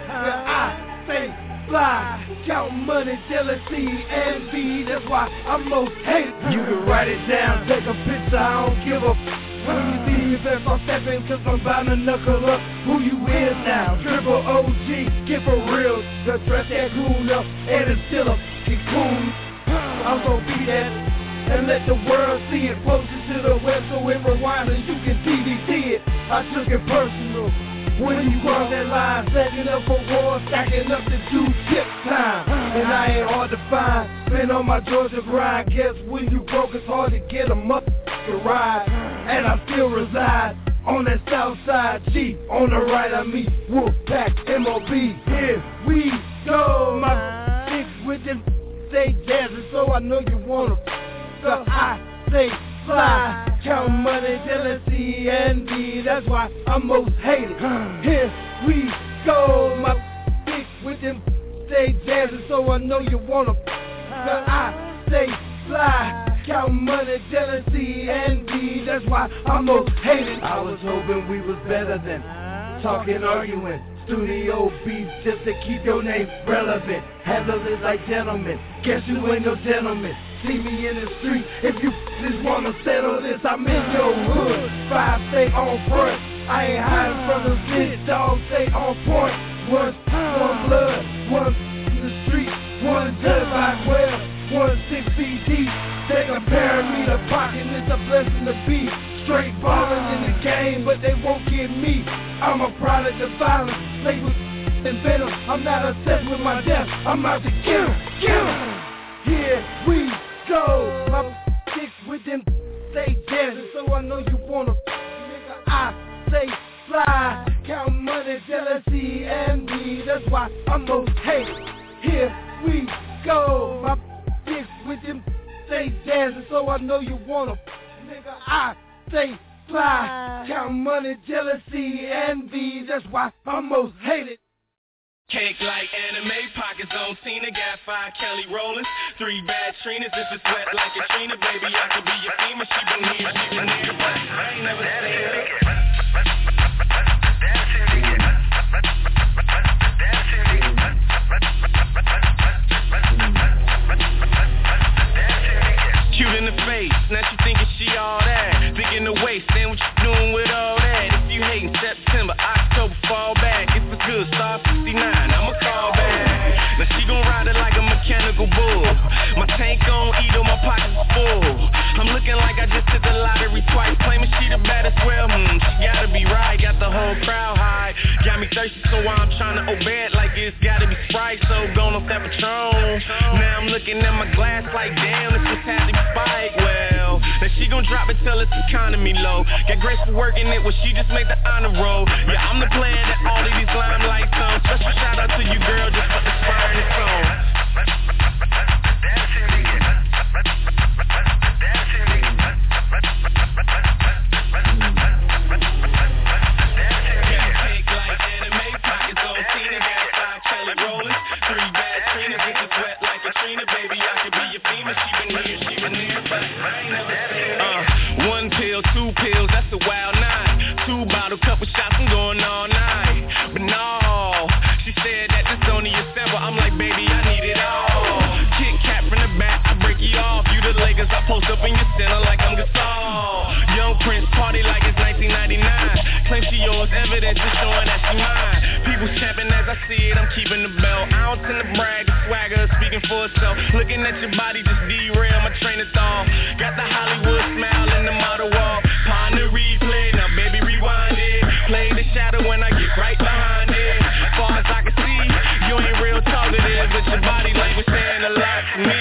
I stay fly, count money, jealousy, envy. That's why I'm most hated. You can write it down, take a picture, I don't give a when you see me best, I'm stepping, cause I'm bound to knuckle up. Who you is now? Triple OG, get for real. The dress that cool up, and it's still a fucking cool. I'm gonna be that, and let the world see it. Post it to the web so it rewinds and you can DVD it. I took it personal. When you cross that line, setting up for war, stacking up the due tip time. And I ain't hard to find, been on my Georgia grind. Guess when you broke, it's hard to get a motherfucking ride. And I still reside on that south side G. On the right of me, Wolfpack, M.O.B. Here we go. My sticks with them stay dancing, so I know you wanna. So I stay fly. Count money, jealousy, envy. That's why I'm most hated. Here we go. My stick with them stay dancing, so I know you wanna. Cause I stay fly. Count money, jealousy, envy. That's why I'm most hated. I was hoping we was better than talking, arguing. Studio beats just to keep your name relevant. Handle it like gentlemen. Guess you ain't no gentleman. See me in the street. If you just wanna settle this, I'm in your hood. 5 stay on front. I ain't hiding from the bitch. Dogs stay on point. One blood, one in the street, one judged by 12, one 6 feet deep. They compare me to pocket, it's a blessing to be. Straight ballin' in the game, but they won't get me. I'm a product of violence, laced with and venom. I'm not obsessed with my death, I'm out to kill him. Here we go. My sticks with them stay dancing, so I know you wanna. Nigga, I stay fly. Count money, jealousy, envy. That's why I'm most hated. Here we go. My bitch with them stay dancing, so I know you want 'em. Nigga, I stay fly. Count money, jealousy, envy. That's why I'm most hated. Cake like anime, pockets on Tina, got 5 Kelly Rollins, 3 bad Trinas, if it's wet like a Trina, baby, I could be your female, she been here, she been there, but I ain't never seen her. Cute in the face, now she thinking she all that, big in the waist, then what you doing with all that? If you hating September, October, fall back, if it's good, start 59, I'ma call back. Now she gon' ride it like a mechanical bull, my tank gon' eat on my pockets full. I'm looking like I just hit the lottery twice, claiming she the baddest, well, she gotta be right, got the whole crowd high, got me thirsty, so I'm trying to obey it like it's gotta be Sprite, so gone off that Patron. Now I'm looking at my glass like, damn, this was had to be Spike. Well, now she gon' drop it till it's economy low. Got grace for working it, well she just make the honor roll. Yeah, I'm the player that all of these limelights on. Special shout out to you, girl, just for inspiring this song. One pill, 2 pills, that's a wild night. 2 bottle, couple shots, I'm going all night. But no, she said that this only a sample. I'm like, baby, I need it all. Kit Kat from the back, I break you off. You the Lakers, I post up in your center like I'm Gasol. Young Prince party like it's 1999. Claim she yours, evidence is showing that she mine. People champing as I see it, I'm keeping the belt. I don't tend to brag, the swagger is speaking for itself. Looking at your body just derail my train of thought. Got the Hollywood smile in the model wall. Pond the replay, now baby rewind it. Play the shadow when I get right behind it. Far as I can see, you ain't real talkative, but your body language saying a lot to me.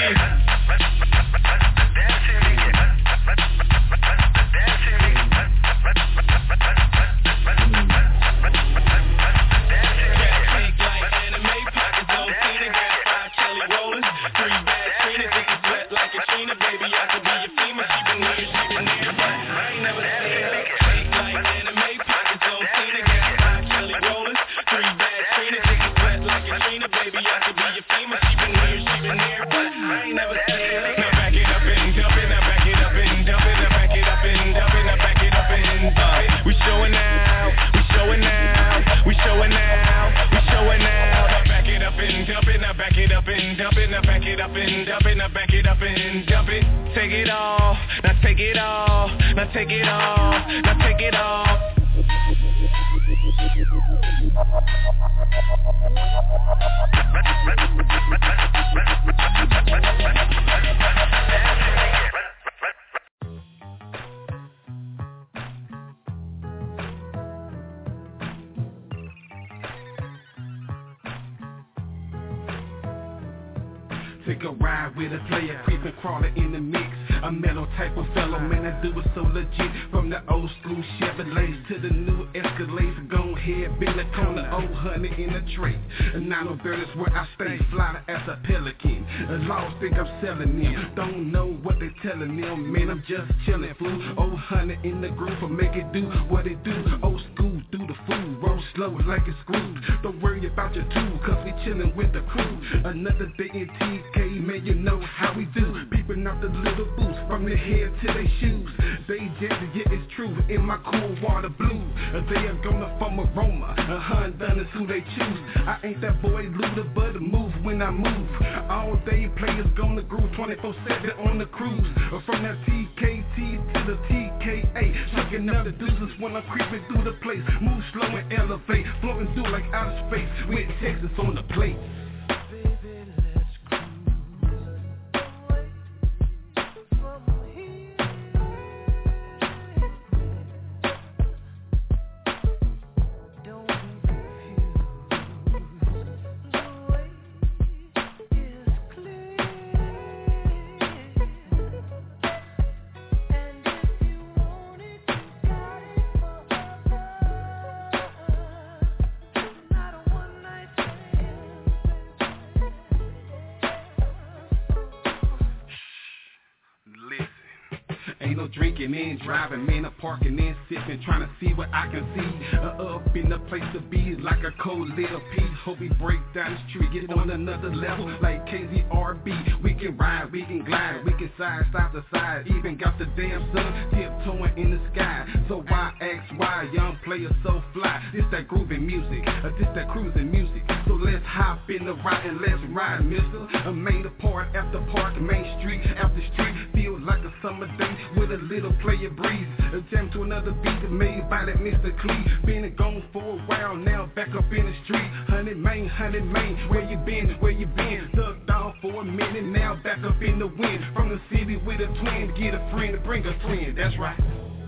Take a ride with a player, creeping, crawling in the mix. A metal type of fellow, man, I do it so legit. From the old school Chevrolets to the new Escalades. Go ahead, bend the corner, old honey in a tray. And 903 is where I stay, flying as a pelican. The laws think I'm selling them, don't know what they telling them. Man, I'm just chilling, fool. Old honey in the groove, I make it do what it do. Old school, do the food, roll slow like it's screwed. Don't worry about your tool, cause we chilling with the crew. Another day in TK, man, you know how we do. Peeping out the little boots, from their head to their shoes. They jazzy, yeah, it's true, in my cool water blue. They are gonna form aroma, a Honda is who they choose. I ain't that boy Luda, but a move when I move. All day players gonna groove, 24/7 on the cruise. From that TKT to the TKA, looking up the deuces when I'm creeping through the place. Move slow and elevate, floating through like outer space, with Texas on the plate. walking in, driving, man, I'm parking in, sipping, trying to see what I can see. Up in the place to be, like a cold little piece. Hope we break down the street, get on another level, like KZRB. We can ride, we can glide, we can side to side. Even got the damn sun tiptoeing in the sky. So why ask why young players so fly? This that groovy music, this that cruising music. So let's hop in the ride and let's ride, mister. I made a part after park, Main Street after street. Feels like a summer day with a little player breeze. A jam to another beat made by that Mr. Clee. Been gone for a while now, back up in the street. Honey Main, where you been? Ducked down for a minute now, back up in the wind. From the city with a twin, get a friend to bring a friend, that's right.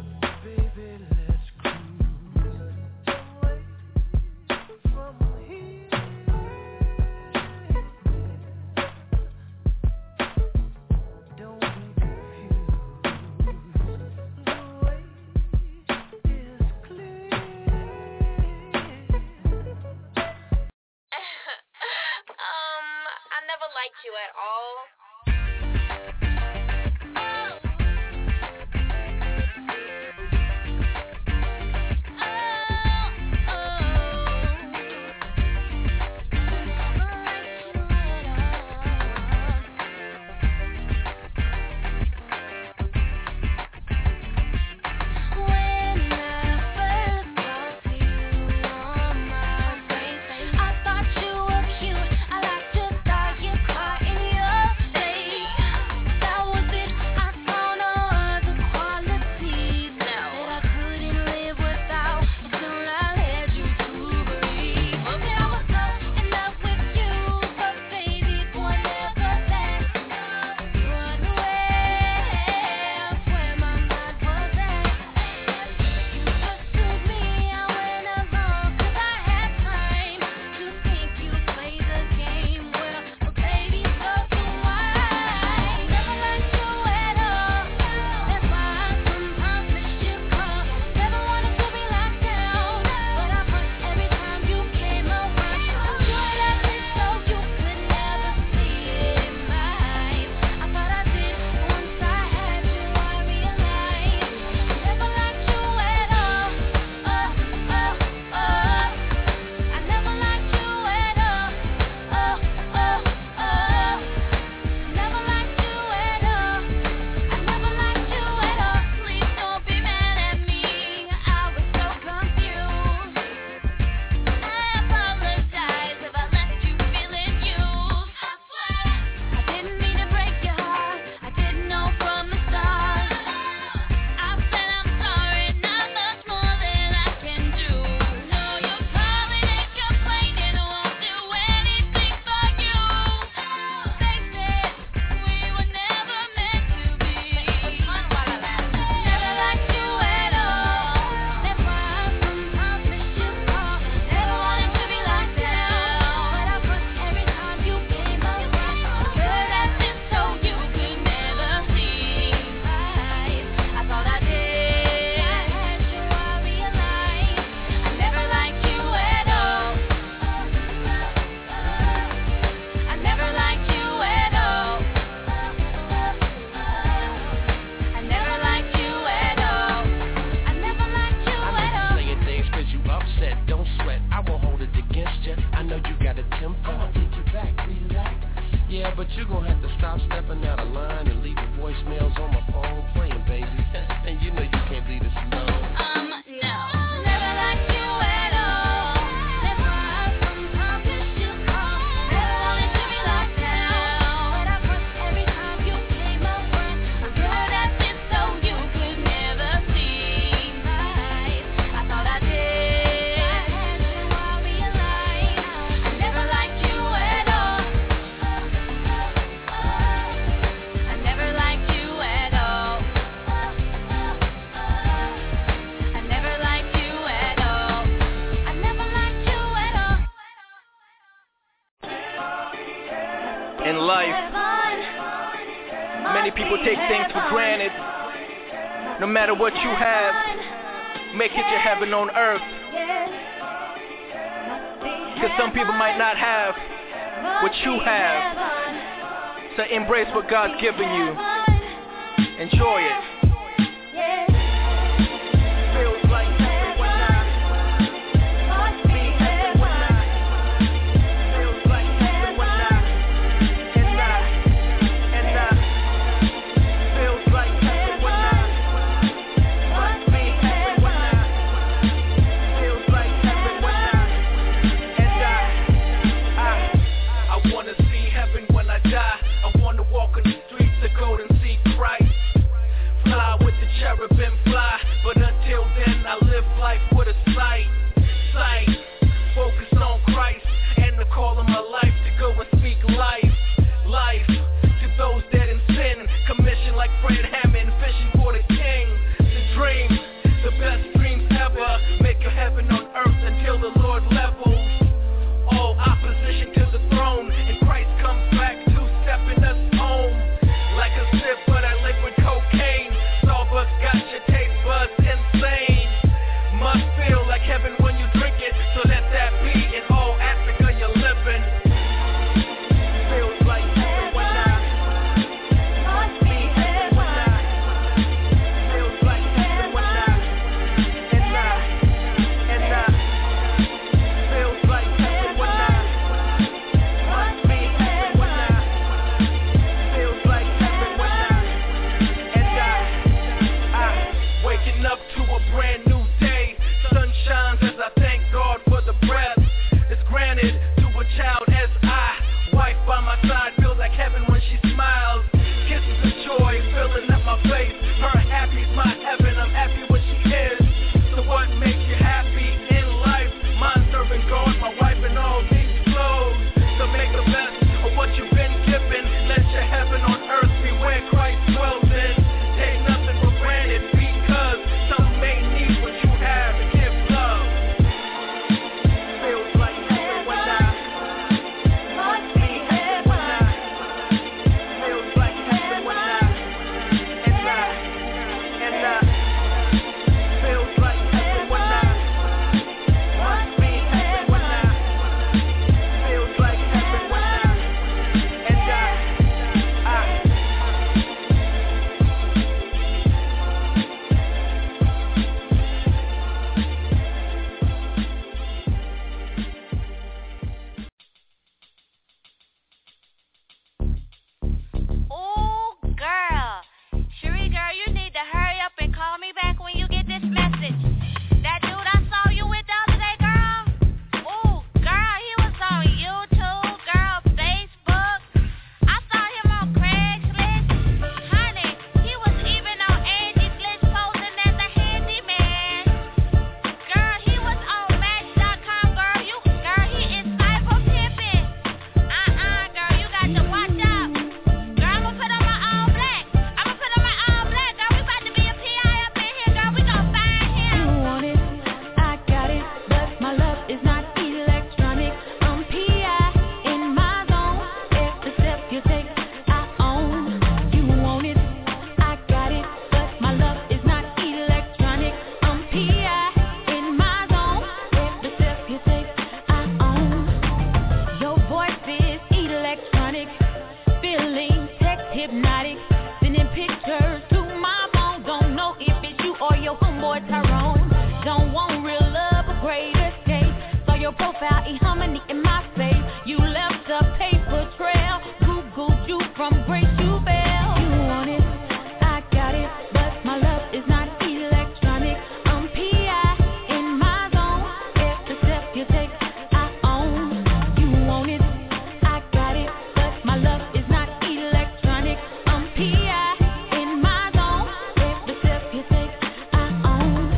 You at all. No matter what you have, make it your heaven on earth. Cause some people might not have what you have. So embrace what God's given you. Enjoy it. waking up to a brand new day. Sun shines as I thank God for the breath that's granted to a child as I. Wife by my side feels like heaven when she smiles. Kisses of joy filling up my face. Her happy's my heaven, I'm happy what she is. So what makes you happy in life? Mine serving God, my wife and all these clothes. So make the best of what you've been given. Let your heaven on earth be where Christ dwells in. Take nothing for granted because some may need what you have and give love. Feels like heaven when I must be heaven when I. Feels like heaven when I feels like heaven when I must be heaven when I. Feels like heaven when I Oh, girl. Cherie, girl, you need to hurry up and call me back when you get this message. That dude I saw you with the other day, girl. Oh, girl, he was on YouTube, girl, Facebook. I saw him on Craigslist. Honey, he was even on Angie's List posing as a handyman. Girl, he was on Match.com, girl. He is cyber pimping. Girl, you got to watch out. Girl, I'ma put on my all black. Girl, we about to be a PI up in here, girl. We gon' find him. You want it, I got it, but my love is not electronic. I'm PI in my zone. Every step you take, I own. You want it, I got it, but my love is not electronic. I'm PI in my zone. Every step you take, I own. Your voice is electronic, feeling text hypnotic, sending pictures to my phone. Don't know if it's you or your homeboy Tyrone. Don't want real love, a great escape. Saw your profile, eHarmony in my face. You left a paper trail. Googled you from Grace to Bell. You want it, I got it, but my love is not electronic. I'm PI in my zone. Every step you take, I own. You want it, I got it, but my love is not electronic. I'm PI in my zone. Every step you take, I own.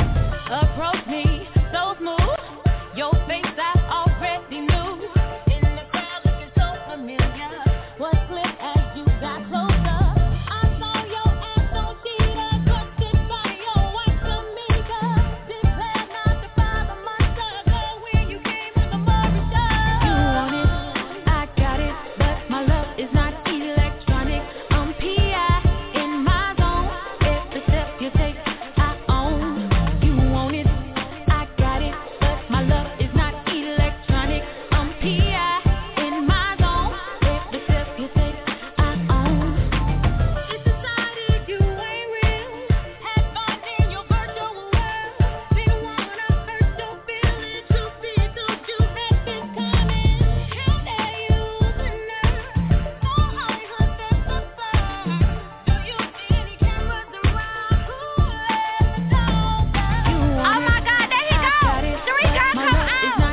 Approach me so smooth. Your face I already knew. In the crowd looking so familiar. What slipped as you got closer? I saw your ass on Cheetah, trusted by your wife Tamika. Declared not to bother my son, girl, where you came in the Mauritius. You want it, I got it, but my love is not electronic. I'm PI in my zone. Every step you take, I own. You want it, I got it, but my love is not electronic. I'm PI in my zone. Every step you take, I own. It's decided you ain't real. Had fun in your virtual world. Didn't wanna hurt your feelings. Truth be told, you had this coming. How dare you deny? So hard hunt that's the fun. Do you see any cameras around? Who let the dog out? Oh my God, there he go. Cherie, girl, come out.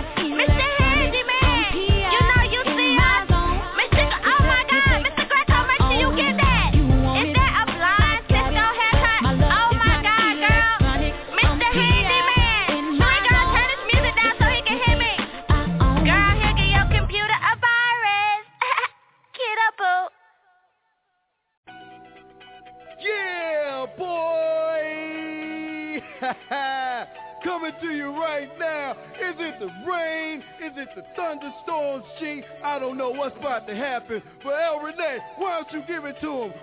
Mr. Handyman, you know you see us. Oh my God, Mr. Greco, make sure you get that. Is that a blind Cisco haircut? Oh my God, girl. Mr. Handyman. Cherie, girl, turn this music down so he can hear me. Girl, he'll give your computer a virus. Kid up, boo. Yeah, boy! Coming to you right now. Is it the rain? Is it the thunderstorms, G? I don't know what's about to happen. But El Renee, why don't you give it to him?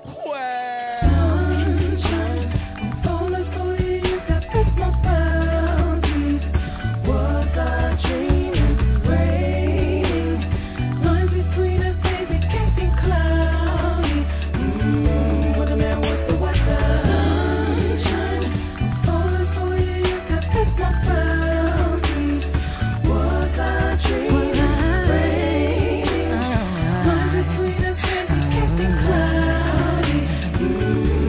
Falling for you, you got past my boundaries. Was I dreaming? Rain. Lines between us, baby, can't be cloudy. What a man with the weather. Sunshine. Falling for you, you got past my boundaries. Was I dreaming? Rain. Lines between us, baby, can't be cloudy.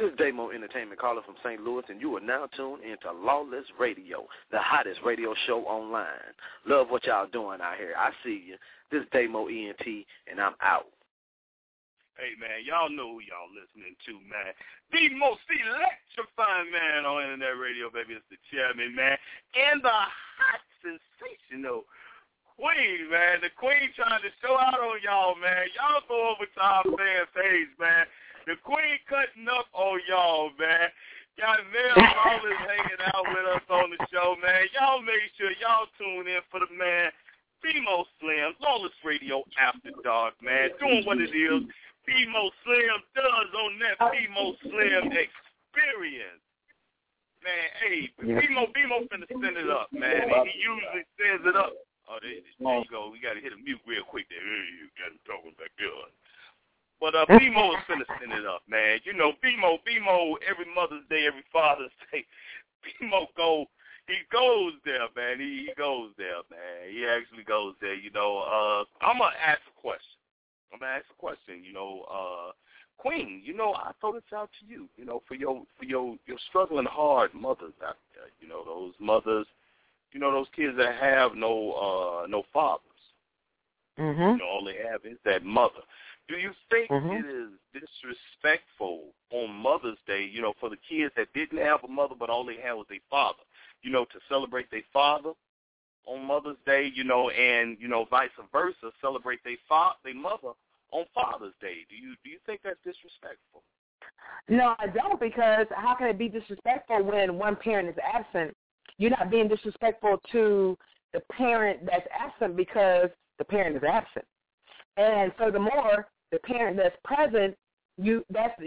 This is Damo Entertainment calling from St. Louis, and you are now tuned into Lawless Radio, the hottest radio show online. Love what y'all doing out here. I see you. This is Damo ENT, and I'm out. Hey, man, y'all know who y'all listening to, man. The most electrifying man on internet radio, baby. It's the chairman, man. And the hot, sensational Queen, man. The Queen trying to show out on y'all, man. Y'all go over to our fan page, man. The Queen cutting up on y'all, man. Got Mel Lawless hanging out with us on the show, man. Y'all make sure y'all tune in for the man, BMO Slim, Lawless Radio After Dark, man. Doing what it is BMO Slim does on that BMO Slim experience. Man, hey, BMO finna send it up, man. He usually sends it up. Oh, there you go. We got to hit a mute real quick there. Hey, you got him talking back there. But BMO is finna send it up, man. You know, BMO, every Mother's Day, every Father's Day, BMO goes there, man. He goes there, man. He actually goes there, you know. I'm going to ask a question. You know, Queen, you know, I throw this out to you, you know, for your struggling hard mothers out there, you know, those mothers, you know, those kids that have no fathers. Mm-hmm. You know, all they have is that mother. Do you think it is disrespectful on Mother's Day, you know, for the kids that didn't have a mother but all they had was a father, you know, to celebrate their father on Mother's Day, you know, and, you know, vice versa, celebrate their mother on Father's Day? Do you think that's disrespectful? No, I don't, because how can it be disrespectful when one parent is absent? You're not being disrespectful to the parent that's absent because the parent is absent. And furthermore, the parent that's present, you're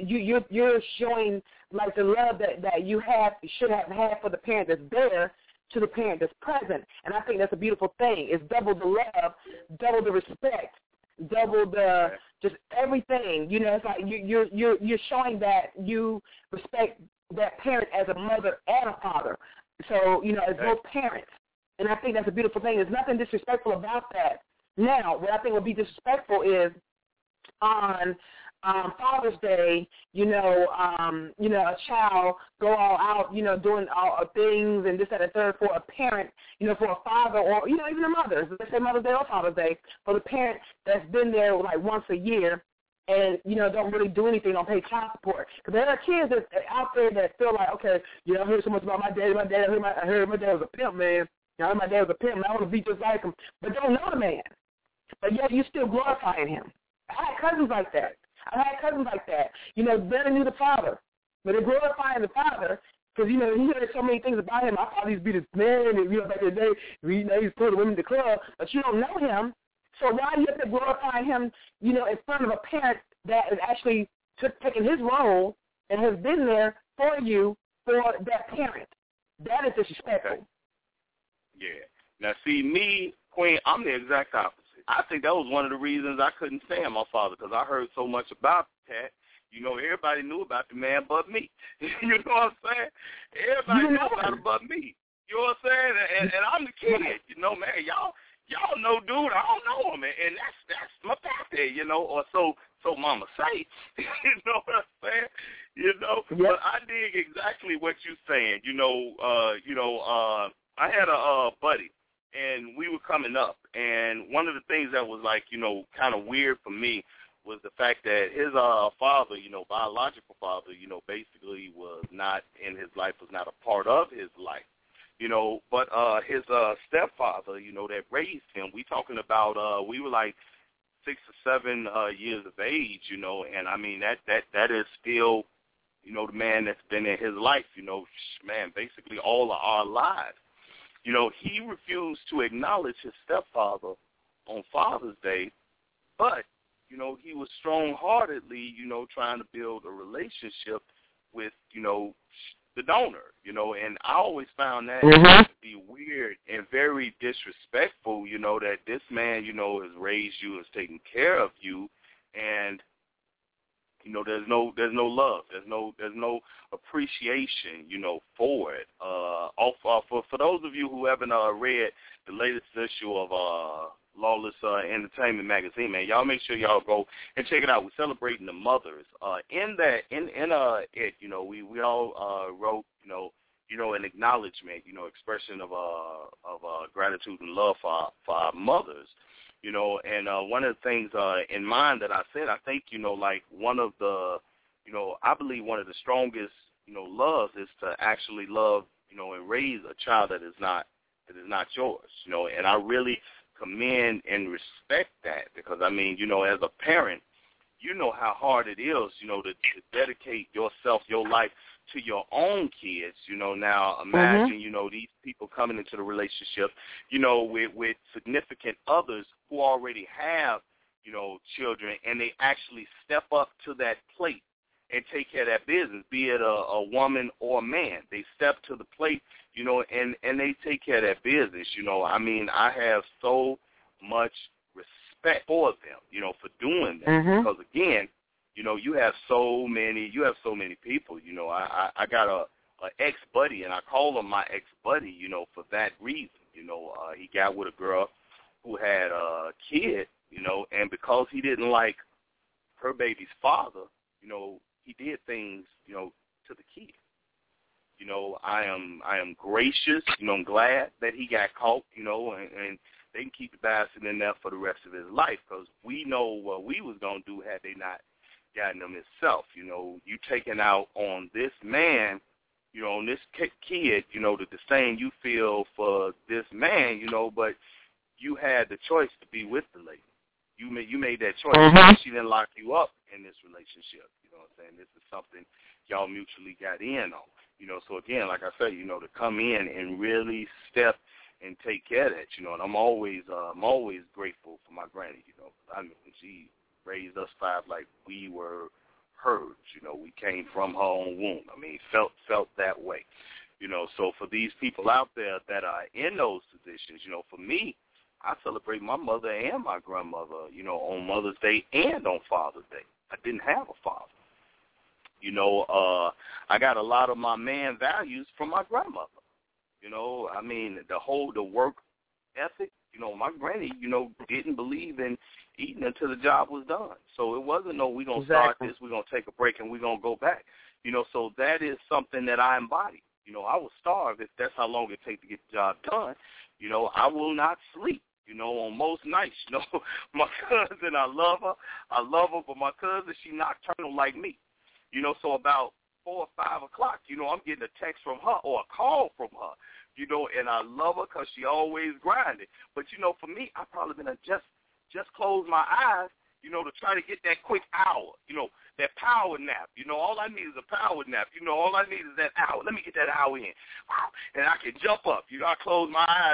showing like the love that you should have had for the parent that's there to the parent that's present. And I think that's a beautiful thing. It's double the love, double the respect, double the just everything. You know, it's like you're showing that you respect that parent as a mother and a father. So, you know, as both parents. And I think that's a beautiful thing. There's nothing disrespectful about that. Now, what I think would be disrespectful is on Father's Day, a child go all out, doing all things and this, that, and third for a parent, for a father or, even a mother. Let's say Mother's Day or Father's Day, for the parent that's been there like once a year and, don't really do anything, don't pay child support. Because there are kids that out there that feel like, okay, I heard so much about my dad. I heard my dad was a pimp, man. I heard my dad was a pimp, and I want to be just like him. But don't know the man. But yet you still glorifying him. I had cousins like that. They never knew the father. But they're glorifying the father because, he heard so many things about him. I thought he was be this man, and, back in the day, he's putting women in the club. But you don't know him. So why you have to glorify him, in front of a parent that is actually taking his role and has been there for you, for that parent? That is disrespectful. Okay. Yeah. Now, see, me, Queen, I'm the exact opposite. I think that was one of the reasons I couldn't stand my father, because I heard so much about that. Everybody knew about the man but me. You know what I'm saying? Everybody knew about it but me. You know what I'm saying? And I'm the kid. Man, y'all know dude. I don't know him, and that's my pappy. Or so mama say. You know what I'm saying? But I dig exactly what you're saying. I had a buddy, and we were coming up, and one of the things that was like, kind of weird for me was the fact that his father, biological father, basically was not in his life, was not a part of his life, but his stepfather, that raised him, we talking about, we were like 6 or 7 years of age, and I mean, that is still, the man that's been in his life, man, basically all of our lives. He refused to acknowledge his stepfather on Father's Day, but, he was strong-heartedly, trying to build a relationship with, the donor, and I always found that to be weird and very disrespectful, that this man, has raised you, has taken care of you, and you know, there's no love, there's no appreciation, you know, for it. For those of you who haven't read the latest issue of Lawless Entertainment magazine, man, y'all make sure y'all go and check it out. We're celebrating the mothers. In it, you know, we all wrote, you know, an acknowledgement, you know, expression of gratitude and love for our mothers. You know, and one of the things in mind that I said, I think, you know, like one of the, you know, I believe one of the strongest, you know, loves is to actually love, you know, and raise a child that is not yours, you know, and I really commend and respect that because, I mean, you know, as a parent, you know how hard it is, you know, to dedicate yourself, your life to your own kids, you know. Now imagine, you know, these people coming into the relationship, you know, with significant others who already have, you know, children, and they actually step up to that plate and take care of that business, be it a woman or a man. They step to the plate, you know, and they take care of that business, you know. I mean, I have so much respect for them, you know, for doing that because, again, you know, you have so many people, you know. I got a ex-buddy, and I call him my ex-buddy, you know, for that reason. You know, he got with a girl who had a kid, you know, and because he didn't like her baby's father, you know, he did things, you know, to the kid. You know, I am gracious, you know, I'm glad that he got caught, you know, and they can keep the bastard in there for the rest of his life because we know what we was going to do had they not gotten him himself. You know, you taking out on this man, you know, on this kid, you know, the disdain you feel for this man, you know, but you had the choice to be with the lady. You made that choice. She didn't lock you up in this relationship. You know what I'm saying? This is something y'all mutually got in on. You know, so again, like I say, you know, to come in and really step and take care of that, you know, and I'm always grateful for my granny, you know. I mean, she raised us five like we were hers, you know. We came from her own womb. I mean, felt that way, you know. So for these people out there that are in those positions, you know, for me, I celebrate my mother and my grandmother, you know, on Mother's Day and on Father's Day. I didn't have a father. You know, I got a lot of my man values from my grandmother. You know, I mean, the work ethic, you know, my granny, you know, didn't believe in eating until the job was done. So it wasn't, no, we're going to start this, we're going to take a break, and we're going to go back. You know, so that is something that I embody. You know, I will starve if that's how long it takes to get the job done. You know, I will not sleep, you know, on most nights. You know, my cousin, I love her, but my cousin, she nocturnal like me. You know, so about 4 or 5 o'clock, you know, I'm getting a text from her or a call from her, you know, and I love her because she always grinding. But, you know, for me, I probably been just close my eyes, you know, to try to get that quick hour, you know, that power nap. You know, all I need is a power nap. You know, all I need is that hour. Let me get that hour in. And I can jump up. You know, I close my eyes.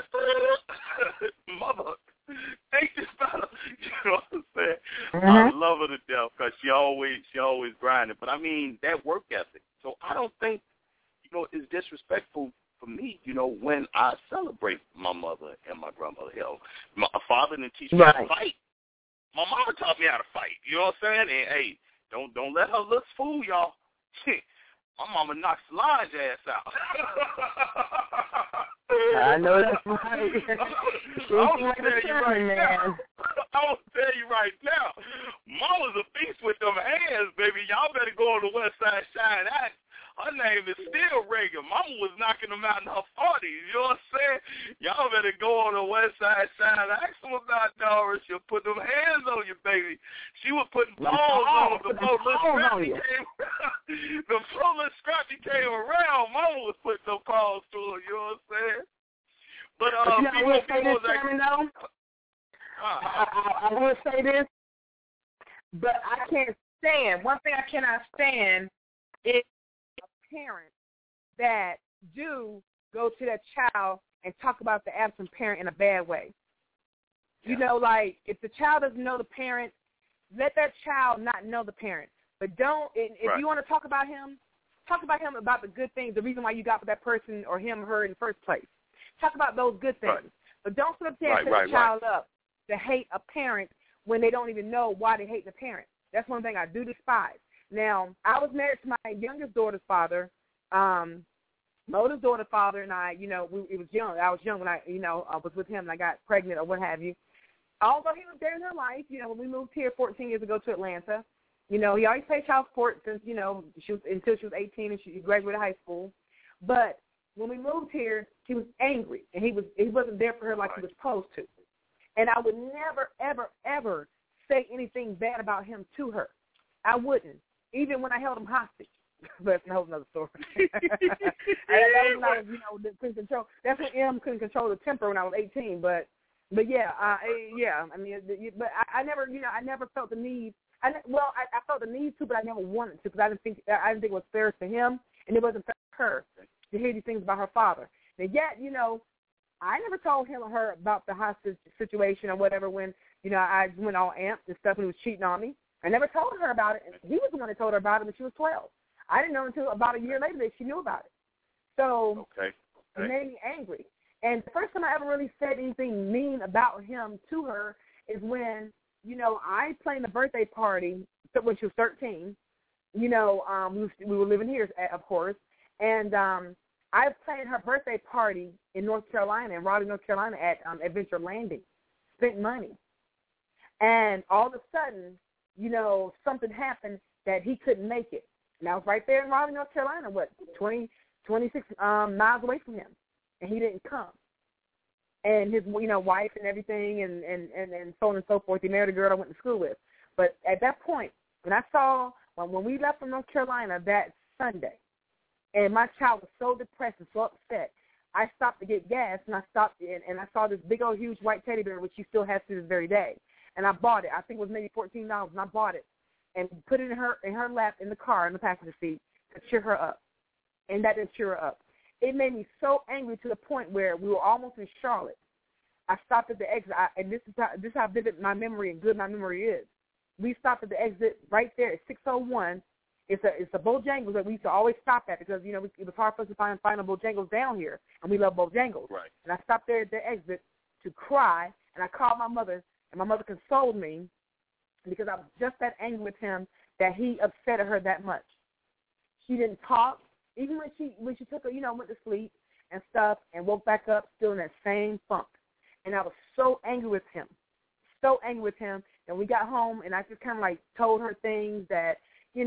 Mother, ain't this better? You know what I'm saying? I love her to death because she always grinding. But, I mean, that work ethic. So I don't think, you know, it's disrespectful for me, you know, when I celebrate my mother and my grandmother. Hell, my father didn't teach me how to fight. My mama taught me how to fight. You know what I'm saying? And, hey, don't let her looks fool y'all. My mama knocks Solange's ass out. I know that's right. I'm going to tell you right now. I'm going to tell you right now. Mama's a beast with them hands, baby. Y'all better go on the West Side Shine Act. Her name is still Reagan. Mama was knocking them out in her 40s. You know what I'm saying? Y'all better go on the West Side Shine. Ask them about Doris. She'll put them hands on you, baby. She was putting paws on them before little Scrappy came around. Mama was putting them paws through her. You know what I'm saying? But I will say this, Chairman, though. I will say this, but I can't stand. One thing I cannot stand is parents that do go to that child and talk about the absent parent in a bad way. Yeah. You know, like, if the child doesn't know the parent, let that child not know the parent. But don't, if you want to talk about him about the good things, the reason why you got with that person or him or her in the first place. Talk about those good things. Right. But don't sit up there and set the child up to hate a parent when they don't even know why they hate the parent. That's one thing I do despise. Now, I was married to my youngest daughter's father. My oldest daughter's father and I, it was young. I was young when I was with him and I got pregnant or what have you. Although he was there in her life, when we moved here 14 years ago to Atlanta, he always paid child support since, until she was 18 and she graduated high school. But when we moved here, he was angry and he wasn't there for her like he was supposed to. And I would never, ever, ever say anything bad about him to her. I wouldn't, even when I held him hostage. But that's a whole other story. That was when I was, couldn't control. That's when M couldn't control the temper when I was 18. But yeah, I mean, but I never, I never felt the need. I felt the need to, but I never wanted to because I didn't think it was fair to him, and it wasn't fair to her to hear these things about her father. And yet, I never told him or her about the hostage situation or whatever when, I went all amped and stuff and he was cheating on me. I never told her about it. He was the one that told her about it when she was 12. I didn't know until about a year later that she knew about it. So It made me angry. And the first time I ever really said anything mean about him to her is when, I planned a birthday party when she was 13. We were living here, of course. And I planned her birthday party in North Carolina, in Raleigh, North Carolina at Adventure Landing. Spent money. And all of a sudden, something happened that he couldn't make it. And I was right there in Raleigh, North Carolina, 26 miles away from him. And he didn't come. And his, wife and everything and so on and so forth. He married a girl I went to school with. But at that point, when we left from North Carolina that Sunday, and my child was so depressed and so upset, I stopped to get gas, and I stopped and I saw this big old huge white teddy bear, which she still has to this very day. And I bought it. I think it was maybe $14, and I bought it and put it in her lap in the car in the passenger seat to cheer her up. And that didn't cheer her up. It made me so angry to the point where we were almost in Charlotte. I stopped at the exit, and this is how vivid my memory and good my memory is. We stopped at the exit right there at 601. It's a Bojangles that we used to always stop at because, it was hard for us to find a Bojangles down here, and we love Bojangles. Right. And I stopped there at the exit to cry, and I called my mother, and my mother consoled me because I was just that angry with him that he upset her that much. She didn't talk, even when she took her, went to sleep and stuff and woke back up still in that same funk. And I was so angry with him, And we got home, and I just kind of like told her things that,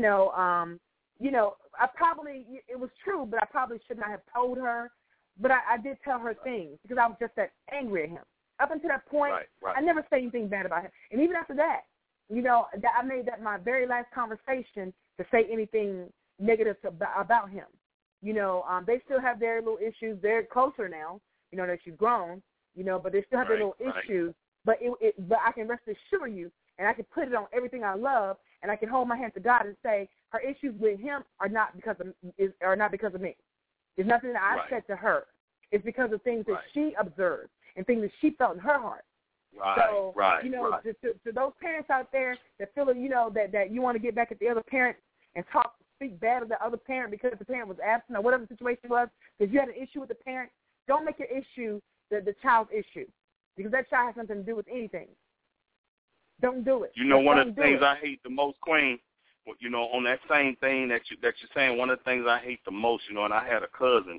I probably, it was true, but I probably should not have told her. But I did tell her things because I was just that angry at him. Up until that point, right. I never said anything bad about him. And even after that, I made that my very last conversation to say anything negative about him. They still have their little issues. They're closer now, that she's grown, but they still have their little issues. But but I can rest assure you, and I can put it on everything I love, and I can hold my hand to God and say her issues with him are not because of me. It's nothing that I said to her. It's because of things that she observed and things that she felt in her heart. So, to those parents out there that feel, that you want to get back at the other parent and speak bad of the other parent because the parent was absent or whatever the situation was, because you had an issue with the parent, don't make your issue the child's issue, because that child has something to do with anything. Don't do it. One of the things I hate the most, Queen, on that same thing that you're saying, one of the things I hate the most, and I had a cousin.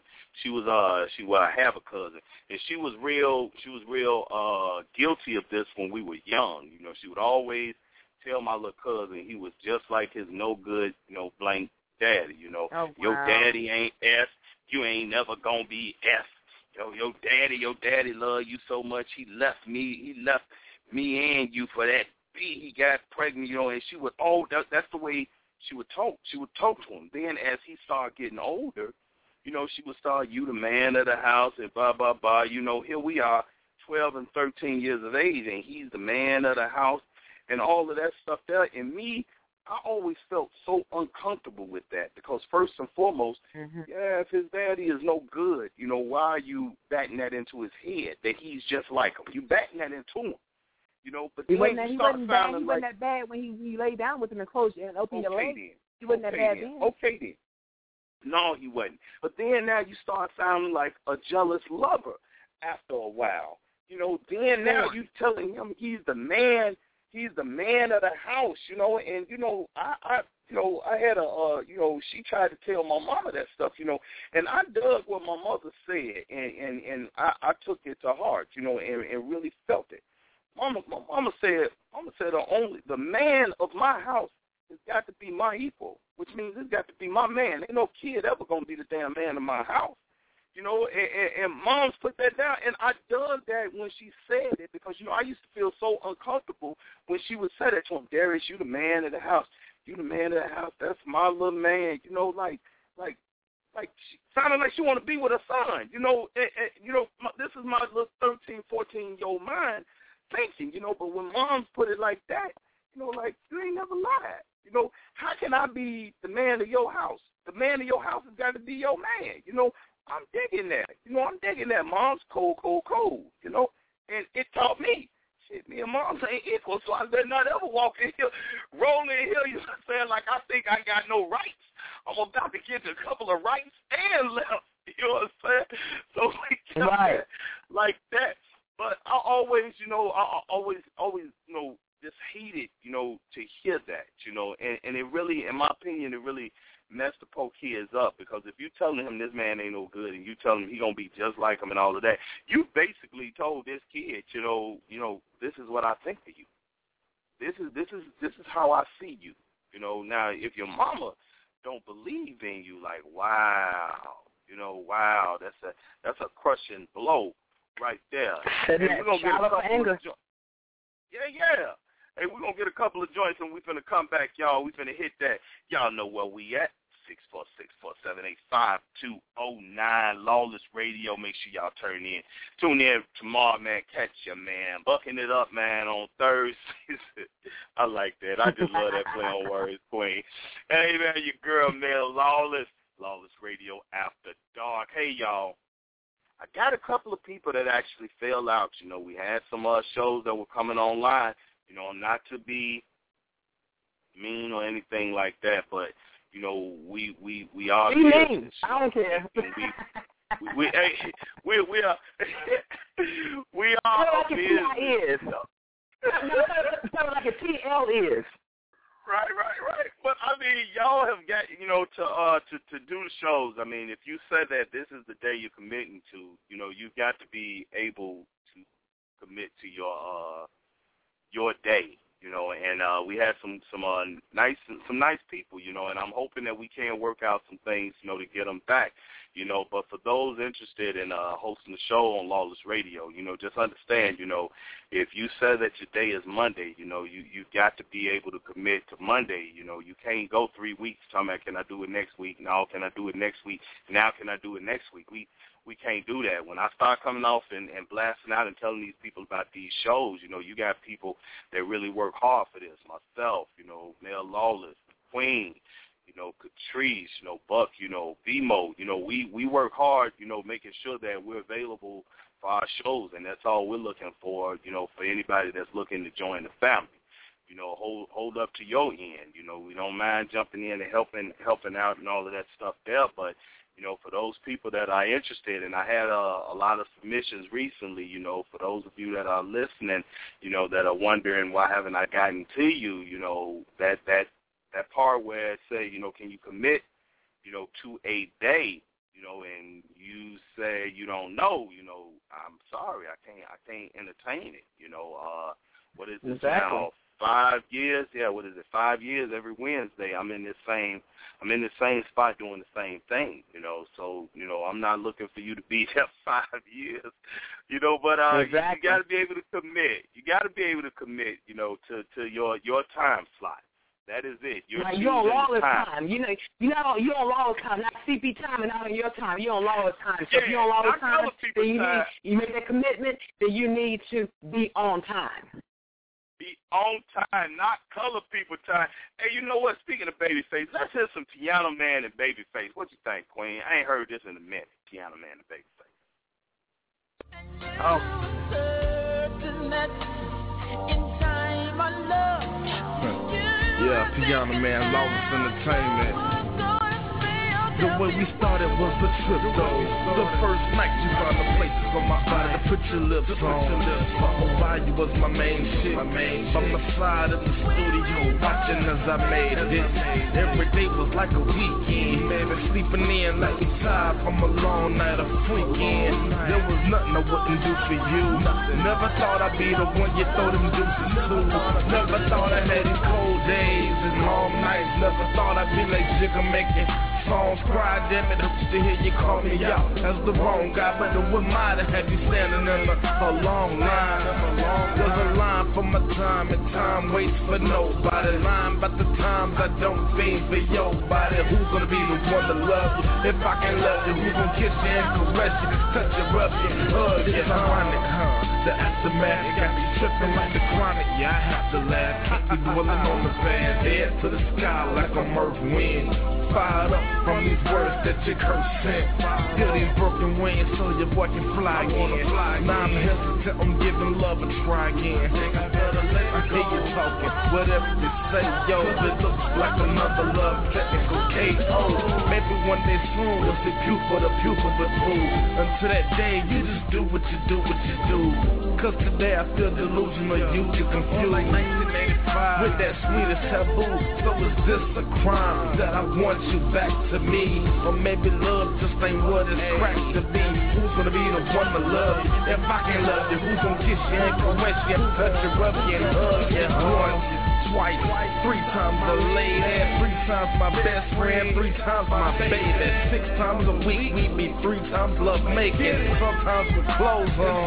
I have a cousin, and she was real guilty of this when we were young. She would always tell my little cousin he was just like his no good, blank daddy. Oh, wow. Your daddy ain't S. You ain't never gonna be S. Your daddy loved you so much he left me and you for that B. He got pregnant, and she would that's the way she would talk. She would talk to him. Then as he started getting older, she would start, you the man of the house and blah, blah, blah. Here we are, 12 and 13 years of age, and he's the man of the house and all of that stuff there. And me, I always felt so uncomfortable with that because first and foremost, if his daddy is no good, why are you batting that into his head that he's just like him? You batting that into him. But he wasn't that bad when you lay down with him and close and open your legs. He wasn't that bad then. Okay then. No, he wasn't. But then now you start sounding like a jealous lover after a while. Then now you telling him he's the man of the house, and I had she tried to tell my mama that stuff, and I dug what my mother said, and I took it to heart, and really felt it. Mama said the man of my house has got to be my equal, which means it's got to be my man. Ain't no kid ever gonna be the damn man of my house. And Mom's put that down, and I dug that when she said it because, I used to feel so uncomfortable when she would say that to him. Darius, you the man of the house. You the man of the house. That's my little man. Like she sounded like she want to be with her son. This is my little 13, 14-year-old mind thinking, but when Mom's put it like that, like, you ain't never lied. How can I be the man of your house? The man of your house has got to be your man. I'm digging that. I'm digging that. Mom's cold. And it taught me. Shit, me and Mom ain't equal, so I better not ever walk in here, roll in here, you know what I'm saying, like I think I got no rights. I'm about to get a couple of rights and left, you know what I'm saying? So we kept that like that. But I always, just hated, to hear that, and it really, in my opinion, it really messed the poor kids up, because if you telling him this man ain't no good and you telling him he gonna be just like him and all of that, you basically told this kid, this is what I think of you. This is how I see you. Now if your mama don't believe in you, like, wow, that's a crushing blow right there. And we're gonna get a couple of yeah. Hey, we're going to get a couple of joints, and we're going to come back, y'all. We're going to hit that. Y'all know where we at. 646-478-5209. Lawless Radio. Make sure y'all tune in tomorrow, man. Catch ya, man. Bucking it up, man, on Thursdays. I like that. I just love that play on words, Queen. Hey, man, your girl, man, Lawless Radio After Dark. Hey, y'all. I got a couple of people that actually fell out. We had some shows that were coming online. Not to be mean or anything like that, but we are. Be mean. I don't care. We are. We are. Sound like a TL is. Right. But I mean, y'all have got to do the shows. I mean, if you say that this is the day you're committing to, you've got to be able to commit to your day, and we had some nice people, and I'm hoping that we can work out some things, to get them back, but for those interested in hosting the show on Lawless Radio, just understand, if you say that your day is Monday, you've got to be able to commit to Monday, you can't go 3 weeks talking about, can I do it next week? Now, can I do it next week? Now, can I do it next week? We can't do that. When I start coming off and blasting out and telling these people about these shows, you got people that really work hard for this. Myself, Mel Lawless, Queen, Catrice, Buck, B-Mo, we work hard, making sure that we're available for our shows, and that's all we're looking for, for anybody that's looking to join the family. Hold up to your end. We don't mind jumping in and helping out and all of that stuff there, but for those people that are interested, and I had a lot of submissions recently, for those of you that are listening, that are wondering why haven't I gotten to you, that part where it say, can you commit, to a day, and you say you don't know, I'm sorry, I can't entertain it, what is this now? 5 years, what is it? 5 years every Wednesday. I'm in the same spot doing the same thing, So I'm not looking for you to be there 5 years, But exactly. You got to be able to commit. You got to be able to commit, to your time slot. That is it. You're on Lawless time. You're on Lawless time, not CP time, and not on your time. You're on Lawless time. So if you're on Lawless time, then you make that commitment. Then you need to be on time. Be on time, not color people time. Hey, you know what? Speaking of Babyface, let's hear some Tiana Man and Babyface. What you think, Queen? I ain't heard this in a minute. Tiana Man and Babyface. Yeah, Tiana Man, Lawless Entertainment. The way we started was a trip though. The first night you found the places on my body to put your lips on. Hawaii was my main shit. From the side of the studio, watching as I made it. Every day was like a weekend. Baby, sleeping in like we tired from a long night of freaking. There was nothing I wouldn't do for you. Never thought I'd be the one you throw them deuces to. Never thought I had these cold days and long nights. Never thought I'd be like Jigga making songs cry. Damn it, hurts to hear you call me out as the wrong guy, but it wouldn't mind to have you standing in a long line. There's a line for my time, and time waits for nobody. Line about the times I don't fade for your body. Who's gonna be the one to love you? If I can love you, who's gonna kiss you and caress you, touch you, rub you, hug you? It's ironic, huh? The aftermath got me tripping like the chronic. Yeah, I have to laugh. Keep me dwelling on the bad, head to the sky like a earth wind. Fired up from these words that your curse sent. Feel these broken wings so your boy can fly again. Now I'm hesitant, I'm giving love a try again. I hear you talking, whatever you say, yo. It looks like another love technical KO. Maybe one day soon we'll see pupil to pupil, but fool. Until that day, you just do what you do, what you do. Cause today I feel delusional, you get confused like 1985 with that sweetest taboo. So is this a crime that I want you back to me? Or maybe love just ain't what it's cracked to be? Who's gonna be the one to love you? If I can't love you, who's gonna kiss you and caress you, touch you, rub you and hug you? Once, twice, 3 times a lady, 3 times my best friend, 3 times my baby, 6 times a week we be 3 times love making. Sometimes with clothes on,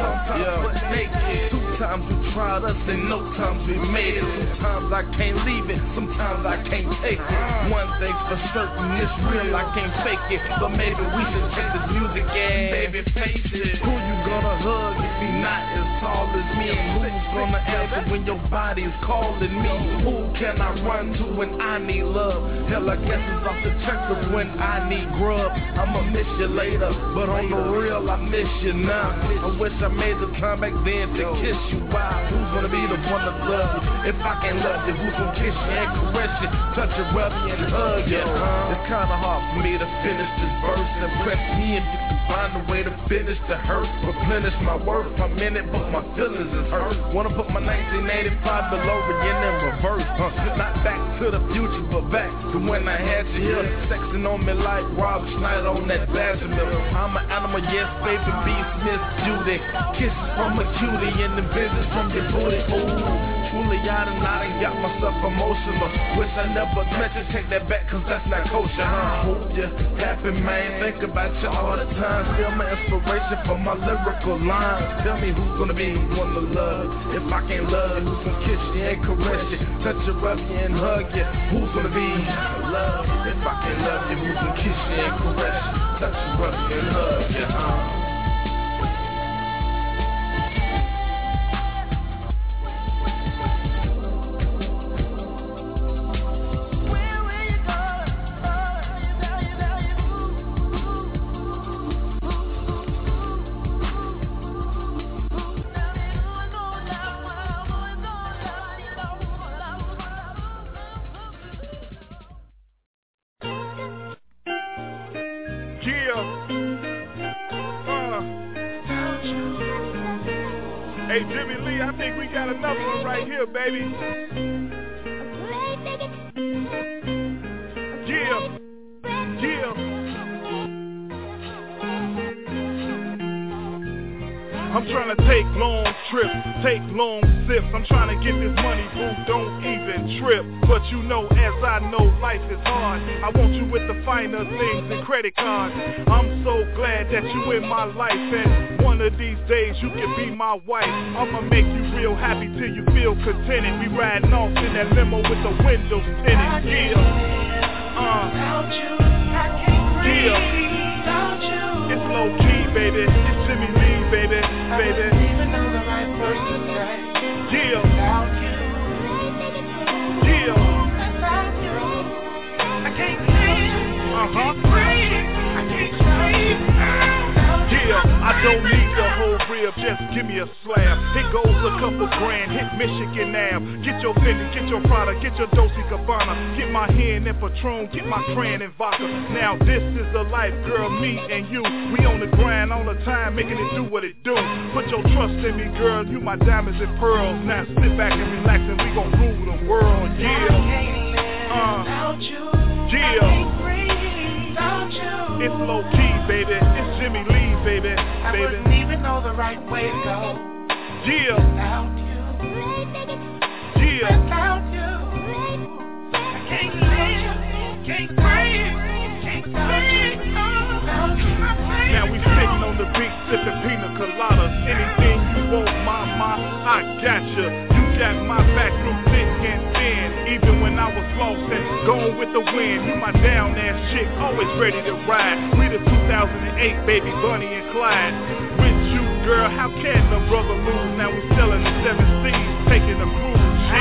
yeah. 2 times we tried us and no times we made it. Sometimes I can't leave it, sometimes I can't take it. One thing's for certain, it's real, I can't fake it. But maybe we should take this music and baby face it. Who you gonna hug if he not as tall as me? And who's gonna answer when your body's calling me? Who can I run to when I need love? Hell, I guess it's off the checkers when I need grub. I'ma miss you later, but on the real, I miss you now. I wish I made the time back then to kiss you. Wow, who's gonna be the one to love you? If I can't love you, who's gonna kiss you and caress you, touch you, rub you and hug you? It's kinda hard for me to finish this verse. Impress me if you can find a way to finish the hurt. Replenish my worth, I'm in it, but my feelings is hurt. Wanna put my 1985 DeLorean in reverse, not back to the future, but back to when I had you here, sexing on me like Rob Schneider on that Vaseline. I'm an animal, yes, baby, B. Smith, Judy. Kisses from a cutie and the visits from your booty. Ooh, truly I done got myself emotional. Wish I never meant to take that back, cause that's not kosher, huh? Hope you're happy, man. Think about you all the time. Still my inspiration for my lyrical lines. Tell me who's gonna be one to love you? If I can't love you, who's gonna kiss you and caress you, touch you, rub you and hug you? Who's gonna be love? If I can't love you, who's gonna kiss you and caress you, touch you, rub you and hug you? Hey, Jimmy Lee, I think we got another one right here, baby. Yeah. I'm trying to take long trips, take long sips. I'm trying to get this money, boo, don't even trip. But you know, as I know, life is hard. I want you with the finer things and credit cards. I'm so glad that you in my life, and one of these days you can be my wife. I'ma make you real happy till you feel contented. We riding off in that limo with the windows tinted. Yeah. It's low key, baby. It's Jimmy Lee, baby. I don't even know the right words to say. Yeah. Without you. Yeah. Without you. I can't live. I can't breathe. I can't sleep. Yeah. I don't need the whole rib, just give me a slab. Here goes a couple grand, hit Michigan Ave. Get your Fendi, get your Prada, get your Dolce Gabbana. Get my hand in Patron, get my Cran and vodka. Now this is the life, girl, me and you. We on the grind all the time, making it do what it do. Put your trust in me, girl, you my diamonds and pearls. Now sit back and relax and we gon' rule the world, yeah. It's low key, baby. It's Jimmy Lee, baby. I wouldn't even know the right way to go. Yeah. Without you. Yeah. Without you. I can't live, can't breathe, can't breathe without you. Now we sitting on the beach sipping pina coladas. Anything you want, mama, I got you. You got my back through thick and thin. Even when I was lost and going with the wind, you my down ass chick, always ready to ride. We the 2008 baby Bunny and Clyde. With you, girl, how can the brother lose? Now we selling the 7 C's, taking a cruise. Yeah.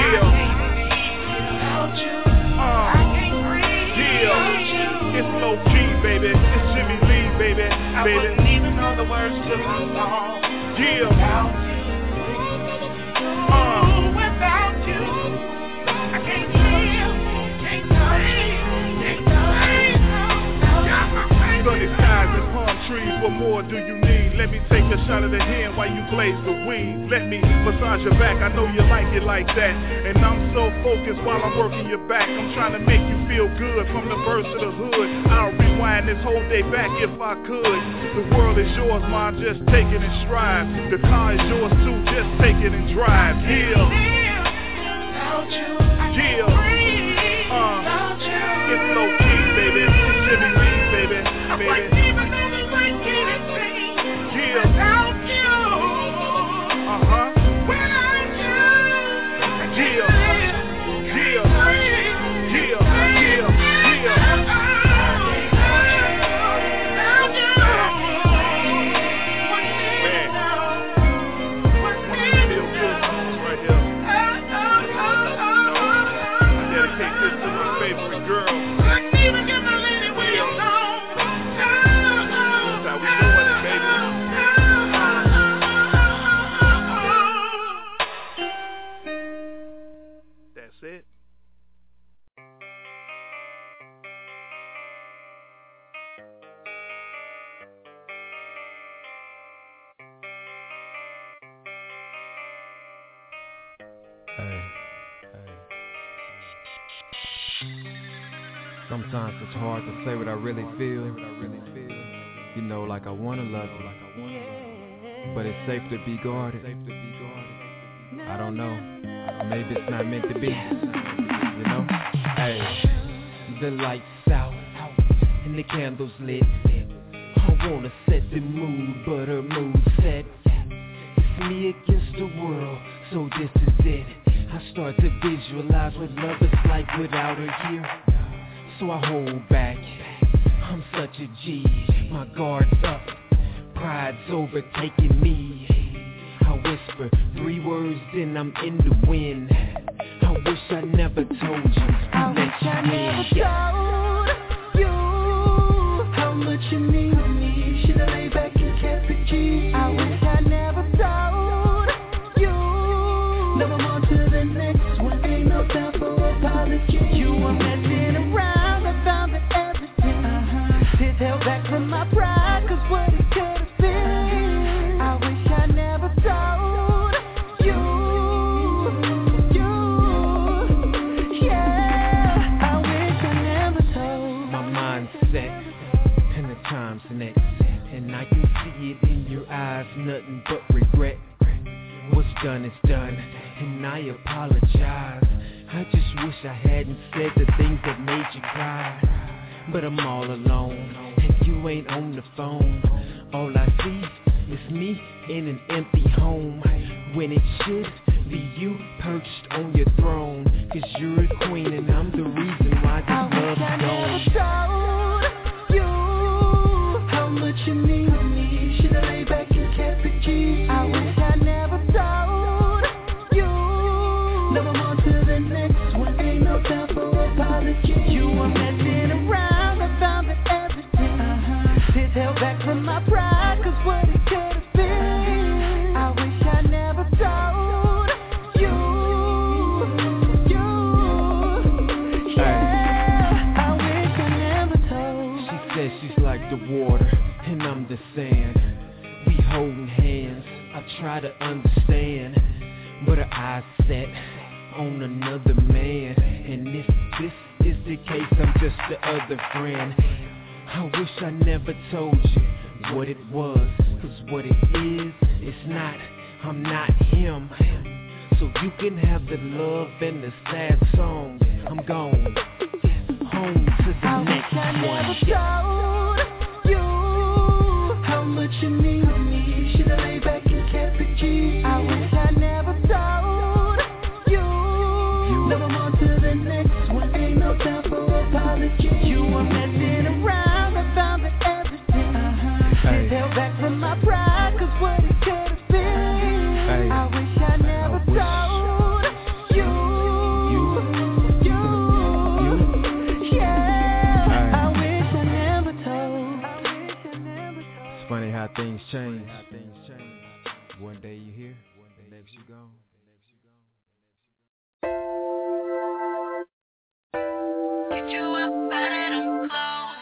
Yeah. It's low key, baby. It's Jimmy Lee, baby. I wouldn't even know the words to my song. Yeah. Without you. Without you. I can't live, can't breathe, sunny skies and palm trees, what more do you need? Let me take a shot of the hand while you blaze the weed. Let me massage your back, I know you like it like that. And I'm so focused while I'm working your back. I'm trying to make you feel good from the birth to the hood. I'll rewind this whole day back if I could. The world is yours, ma, just take it and strive. The car is yours too, just take it and drive. Yeah. It's low key, baby. It's Jimmy Lee, baby. Baby. Sometimes it's hard to say what I really feel. You know, like I wanna love you, but it's safe to be guarded. I don't know, maybe it's not meant to be. You know, hey, the lights out and the candles lit. I wanna set the mood, but her mood set. It's me against the world, so this is it. I start to visualize what love is like without her here. So I hold back, I'm such a G, my guard's up, pride's overtaking me. I whisper 3 words, then I'm in the wind. I wish I never told you, I wish I never told you how much you need me. Should've laid back and kept it G. I wish I never told you. Never on to the next one, ain't no time for apology. You were messing around. Held back from my pride, cause what it could have been. I wish I never told you. Yeah, I wish I never told. My mind's set, and the time's next. And I can see it in your eyes, nothing but regret. What's done is done, and I apologize. I just wish I hadn't said the things that made you cry. But I'm all alone, and you ain't on the phone. All I see is me in an empty home, when it should be you perched on your throne. Cause you're a queen and I'm the reason why this love's gone. I told you how much you need me. Should've laid back and kept it G. I wish I never told you. Never on to the next one, ain't no time for apology. You were messing around. Held back from my pride, cause what it could have been. the water and I'm the sand. We holding hands, I try to understand, but her eyes set on another man. And if this is the case, I'm just the other friend. I wish I never told you what it was, cause what it is, it's not, I'm not him. So you can have the love and the sad songs. I'm gone home to the next one. I never told you how much you need me. Should've laid back and kept it G. I wish I never told you. Never on to the next one. Ain't no time for apology. You were messing around. I found that everything. Held back from my pride, cause what it could've been. I wish I never told you. Yeah, I wish I never told. It's funny how things change. One day you here, the next you gone. Get you up out of them clothes.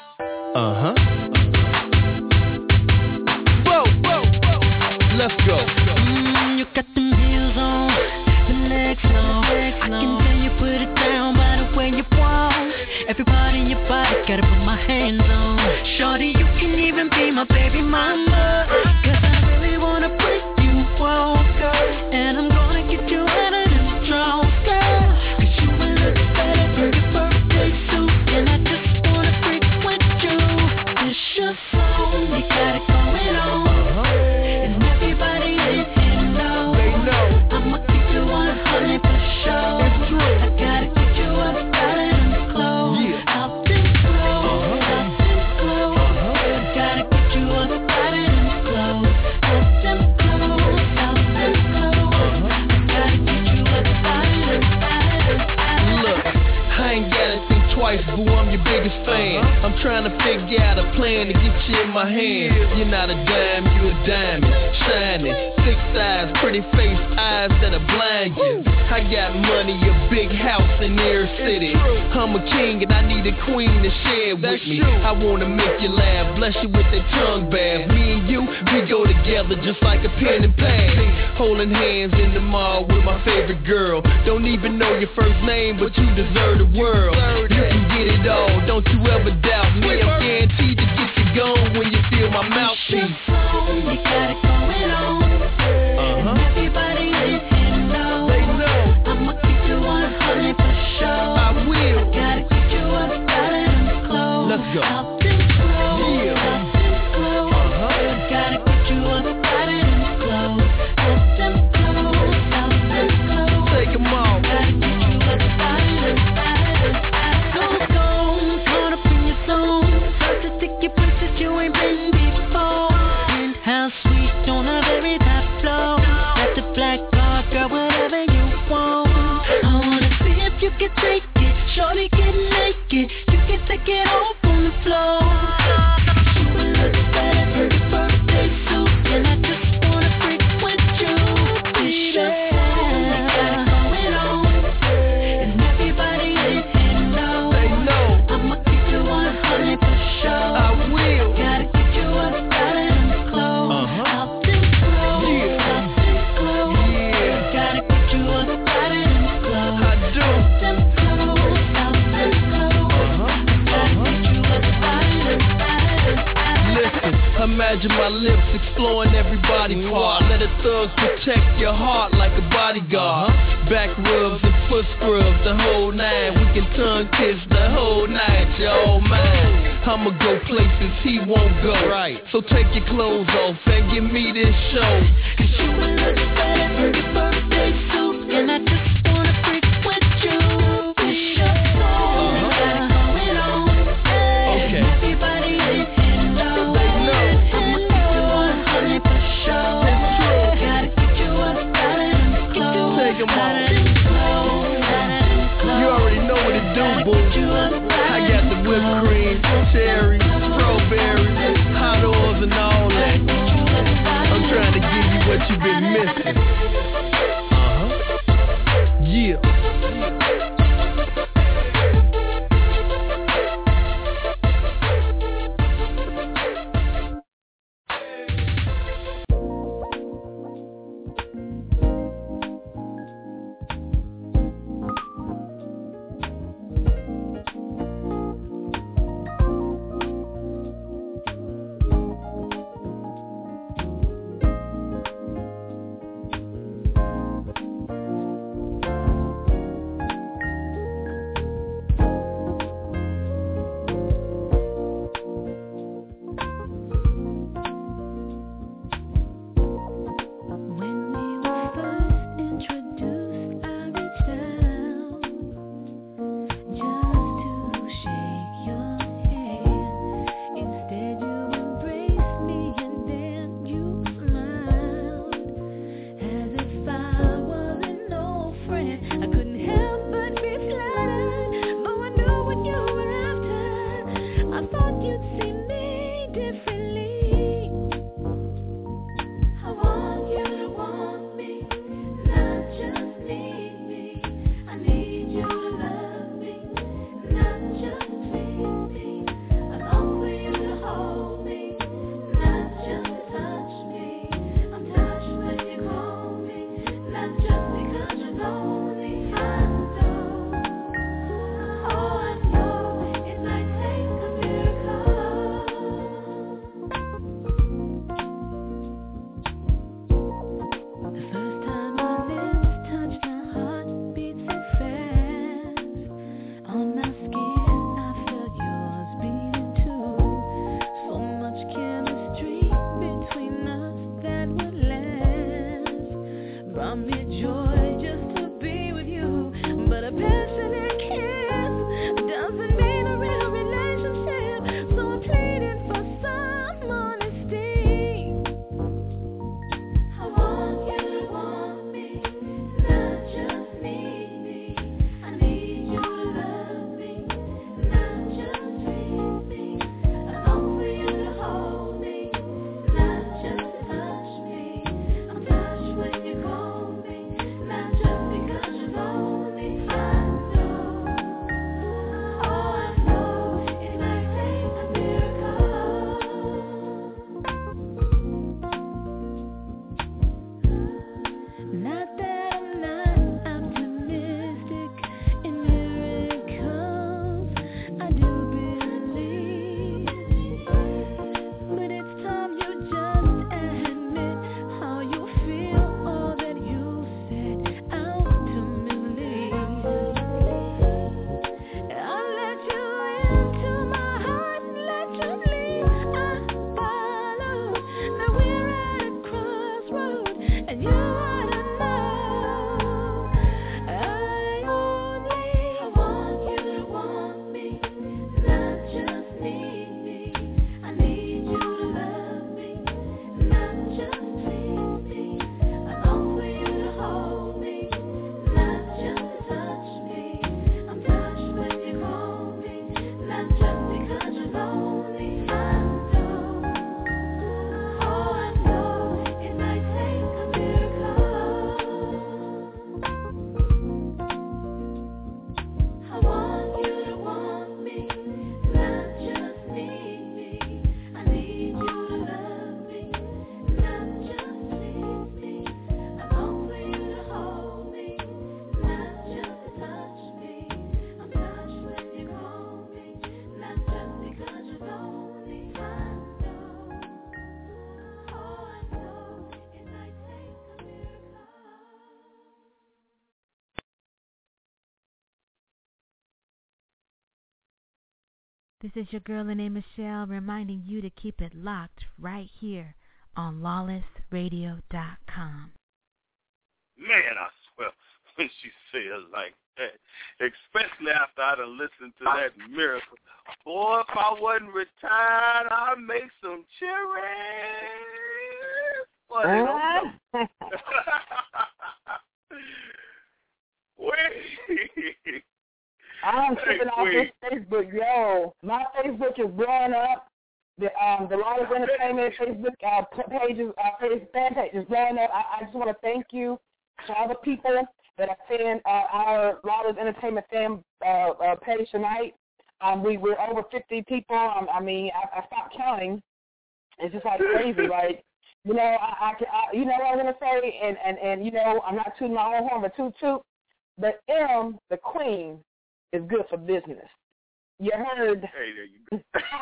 Let's go. You got them heels on, the legs long. I can tell you put it down by the way you walk. Every part in your body gotta put my hands on. Shorty, you can even be my baby mama, cause I really wanna break you off, girl. And I'm gonna get you out of this drought, girl. Cause you will look better for your birthday suit. And I just wanna freak with you. It's your song, you got it going on. Everybody in here knows. They know. I'ma keep you 100 for sure. It's true. I gotta get you up out of them clothes. Yeah. Out them clothes. Out them clothes. I gotta get you up out of them clothes. Out them clothes. Out them clothes. I gotta get you up out of them. Look, I ain't gotta think twice, boo, I'm your biggest fan. I'm trying to figure out a plan to get you in my hand. You're not a dime, you a diamond, shining. 6 eyes, pretty face, eyes that'll blind you. I got money, a big house in every city. I'm a king and I need a queen to share with me. I wanna make you laugh, bless you with that tongue bath. Me and you, we go together just like a pen and pad. Holding hands in the mall with my favorite girl. Don't even know your first name, but you deserve the world. You can get it all, don't you ever doubt me. I'm guaranteed to get you going when you feel my mouthpiece. You got it going on. Everybody in here knows. They know. I'ma keep you 100 for sure. I will. I gotta get you up out of them clothes. Let's go. Out them clothes. Yeah. Out them clothes. I gotta get you up out of them clothes. Out them clothes. Out them clothes. Take them off. Gotta get you up out of them. So gone, caught up in your zone. Start to take you places you ain't been before. And how sweet on a very top floor. Got the black card, girl, whatever you want. I wanna see if you can take it. Shorty get naked. You can take it off on the floor. You will look better for your birthday suit. And I just wanna freak with you. It's your time. You got it going on. And everybody in here knows. They know. I'ma keep you 100 for sure. I will. Gotta get you up out of them clothes. Out them clothes. Yeah. Out them clothes. Yeah. Gotta get you up out of them clothes. I do. Out them clothes. Out them clothes. Gotta get you up out of them. Listen, imagine my lips exploring every body part. Let a thug protect your heart like a bodyguard. Back rubs and foot scrubs, the whole nine. We can tongue kiss the whole night, you're all mine. I'ma go places he won't go. Right. So take your clothes off and give me this show. Cause you will look better for your birthday suit. And I just wanna freak with you. It's your song. You got it going on. Okay. And everybody in here knows. They know. I'ma keep you 100 for sure. It's true. Gotta get you up out of them clothes. Take 'em Out of off. them clothes. Out of them clothes. You already know what it do, boo. Get you up out I got the whipped cream, cherries, strawberries, hot oils and all that. I'm trying to give you what you've been missing. Yeah. This is your girl, Lene Michelle, reminding you to keep it locked right here on lawlessradio.com. Man, I swear, when she says like that, especially after I done listened to that miracle. Boy, if I wasn't retired, I'd make some cherries. Boy, they don't know. Wait. I'm tripping off this Facebook, yo. My Facebook is blowing up. The Lawless Entertainment Facebook pages, fan page is blowing up. I just want to thank you to all the people that are seeing our Lawless Entertainment fan page tonight. We're over 50 people. I stopped counting. It's just like crazy, like. You know, you know what I'm gonna say, and you know, I'm not tooting my own horn, but toot. But M, the queen, is good for business. You heard? Hey, there you go.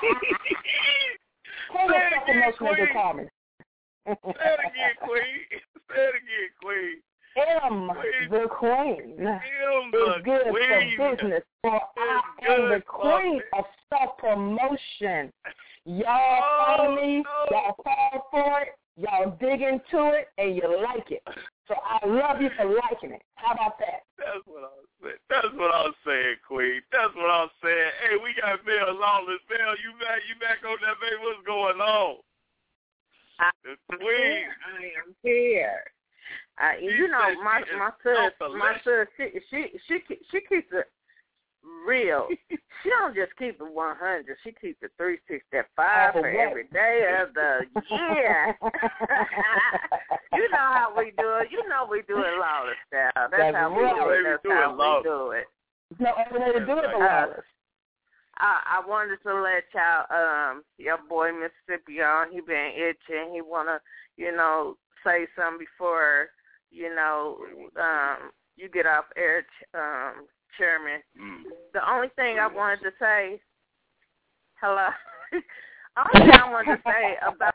Say it again, Queen. Say it again, Queen. M, the queen, is good for business. For I am the queen of self-promotion. Y'all follow me, y'all fall for it, y'all dig into it, and you like it. So I love you for liking it. How about that? That's what I was saying. That's what I was saying, Queen. That's what I was saying. Hey, we got Mel Lawless. Mel, you back on that, baby? What's going on? The Queen. I am here. You know, my sis, she keeps it real. She don't just keep it 100. She keeps it 365 for every day of the year. You know how we do it. You know we do it Lawless style. That's how we do it. That's how we do it. There's no other way to do it but Lawless. I wanted to let y'all, your boy Mississippi on. He been itching. He wanna, you know, say something before, you know, you get off air, Chairman. The only thing I wanted to say, hello. Only thing I wanted to say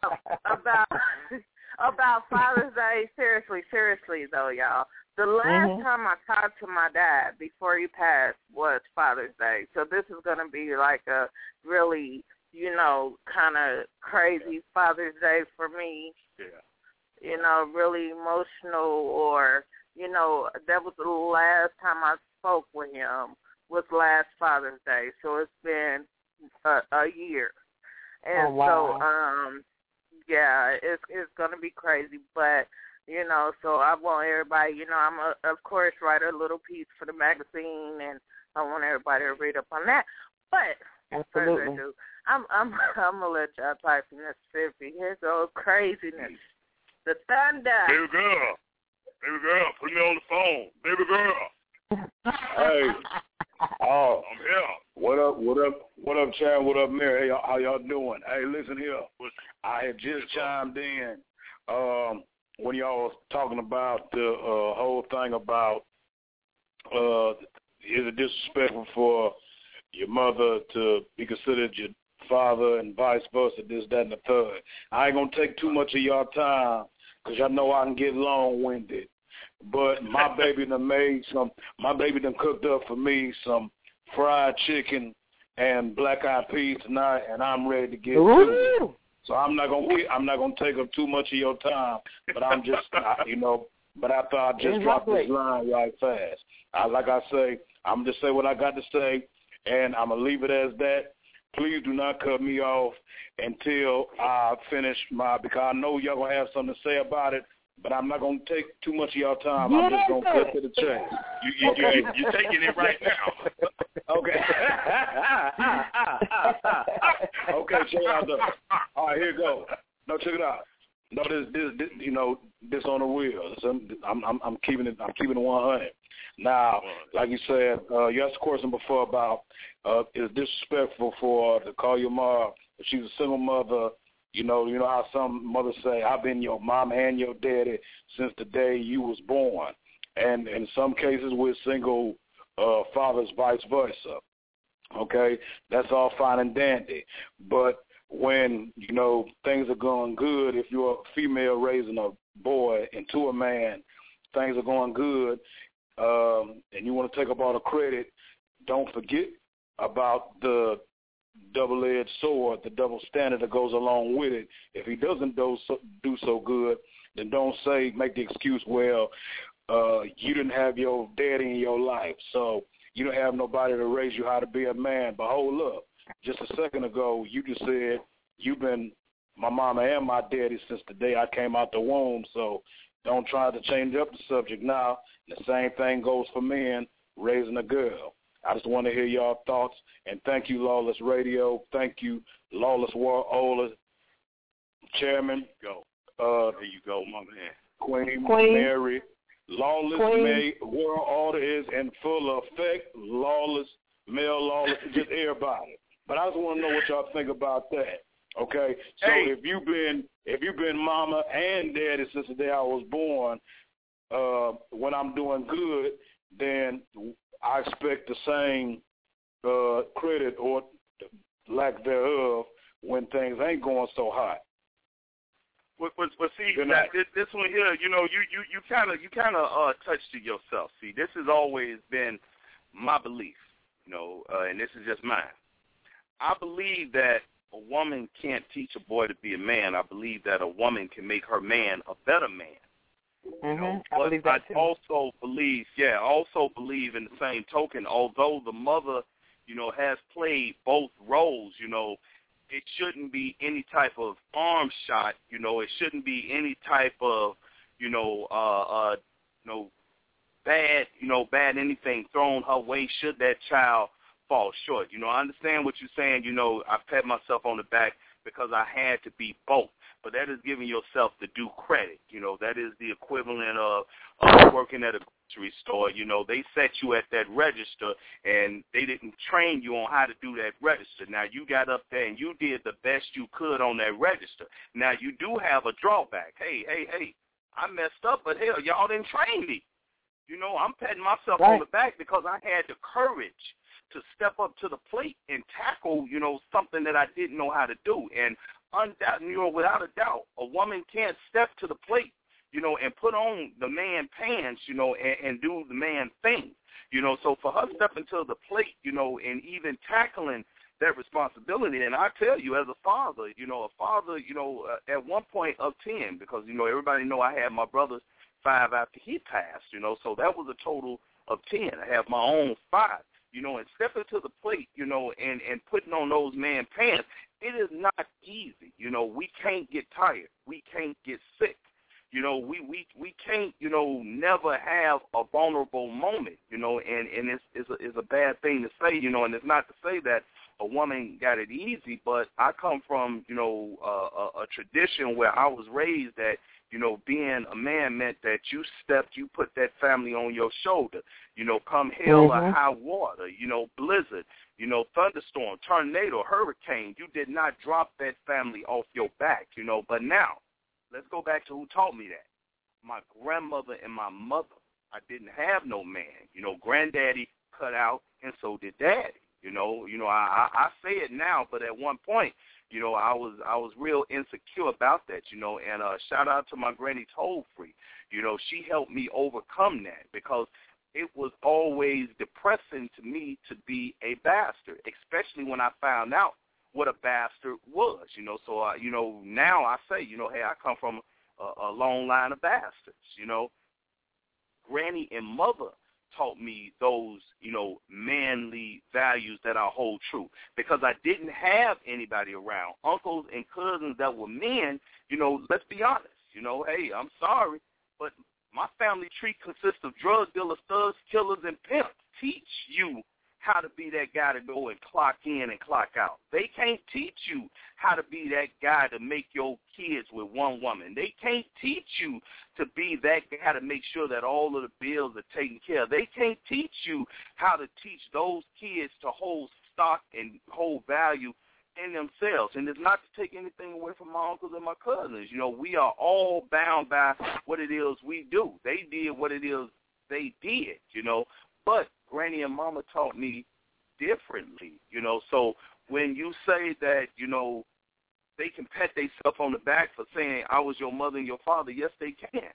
about Father's Day. Seriously though, y'all. The last time I talked to my dad before he passed was Father's Day. So this is going to be like a really, you know, kind of crazy Father's Day for me. Yeah. You know, really emotional, or, you know, that was the last time I spoke with him was last Father's Day. So it's been a year. And so, yeah, it's going to be crazy, but, you know, so I want everybody, you know, I'm, of course, write a little piece for the magazine, and I want everybody to read up on that. But, further ado, I'm going to let y'all type in Mississippi. Here's all craziness. The thunder. Baby girl, put me on the phone. Baby girl. Hey. Oh, I'm here. What up, Chad? What up, Mary? Hey, how y'all doing? Hey, listen here. I had just chimed in when y'all was talking about the whole thing about is it disrespectful for your mother to be considered your father and vice versa, this, that, and the third. I ain't going to take too much of y'all time because y'all know I can get long-winded. But my baby done cooked up for me some fried chicken and black-eyed peas tonight, and I'm ready to get to it. So I'm not gonna take up too much of your time, but I'm just, you know, but I thought I'd just drop this line right fast. Like I say, I'm just say what I got to say, and I'm gonna leave it as that. Please do not cut me off until I finish because I know y'all gonna have something to say about it. But I'm not going to take too much of y'all time. I'm just going to cut to the chase. You're taking it right now. Okay. Okay, check it out, though. All right, here you go. No, check it out. No, this you know, this on the wheel. I'm keeping it 100. Now, like you said, you asked a question before about is disrespectful for to call your mom if she's a single mother. You know how some mothers say, I've been your mom and your daddy since the day you was born. And in some cases with single fathers, vice versa. Okay? That's all fine and dandy. But when, you know, things are going good, if you're a female raising a boy into a man, things are going good, and you want to take up all the credit, don't forget about the double-edged sword, the double standard that goes along with it. If he doesn't do so good, then don't make the excuse, well, you didn't have your daddy in your life, so you don't have nobody to raise you how to be a man. But hold up. Just a second ago, you just said you've been my mama and my daddy since the day I came out the womb, so don't try to change up the subject now. The same thing goes for men raising a girl. I just want to hear y'all thoughts, and thank you, Lawless Radio. Thank you, Lawless World Order Chairman. There you go, my man. Queen Mary. Lawless World Order is in full effect. Lawless, male lawless, just everybody. But I just want to know what y'all think about that. Okay, so if you've been mama and daddy since the day I was born, when I'm doing good, then I expect the same credit or lack thereof when things ain't going so hot. Well, see, this one here, you kind of touched it yourself. See, this has always been my belief, and this is just mine. I believe that a woman can't teach a boy to be a man. I believe that a woman can make her man a better man. I believe that too. also believe in the same token, although the mother, has played both roles, it shouldn't be any type of arm shot, it shouldn't be any type of, bad anything thrown her way should that child fall short. I understand what you're saying, I pat myself on the back because I had to be both. But that is giving yourself the due credit. That is the equivalent of working at a grocery store. They set you at that register, and they didn't train you on how to do that register. Now, you got up there, and you did the best you could on that register. Now, you do have a drawback. Hey, I messed up, but hell, y'all didn't train me. I'm patting myself on the back because I had the courage to step up to the plate and tackle, something that I didn't know how to do. And undoubtedly, without a doubt, a woman can't step to the plate, and put on the man pants, and do the man thing, So for her stepping to the plate, and even tackling that responsibility, and I tell you, as a father, at one point of 10, because, everybody know I had my brother's 5 after he passed, so that was a total of 10. I have my own 5. And stepping to the plate, and putting on those man pants, it is not easy. We can't get tired. We can't get sick. We can't, never have a vulnerable moment, and it's a bad thing to say, and it's not to say that a woman got it easy, but I come from, a tradition where I was raised that, being a man meant that you put that family on your shoulder, come hell or high water, blizzard, thunderstorm, tornado, hurricane, you did not drop that family off your back, but now, let's go back to who taught me that. My grandmother and my mother. I didn't have no man. Granddaddy cut out, and so did daddy. I say it now, but at one point, I was real insecure about that, and shout out to my granny Toll-Free. She helped me overcome that because it was always depressing to me to be a bastard, especially when I found out what a bastard was, So, now I say, hey, I come from a long line of bastards, Granny and mother taught me those, manly values that I hold true because I didn't have anybody around. Uncles and cousins that were men, let's be honest, hey, I'm sorry, but my family tree consists of drug dealers, thugs, killers, and pimps. Teach you how to be that guy to go and clock in and clock out. They can't teach you how to be that guy to make your kids with one woman. They can't teach you to be that guy to make sure that all of the bills are taken care of. They can't teach you how to teach those kids to hold stock and hold value in themselves. And it's not to take anything away from my uncles and my cousins. We are all bound by what it is we do. They did what it is they did, But Granny and Mama taught me differently, So when you say that, they can pat themselves on the back for saying I was your mother and your father, yes, they can.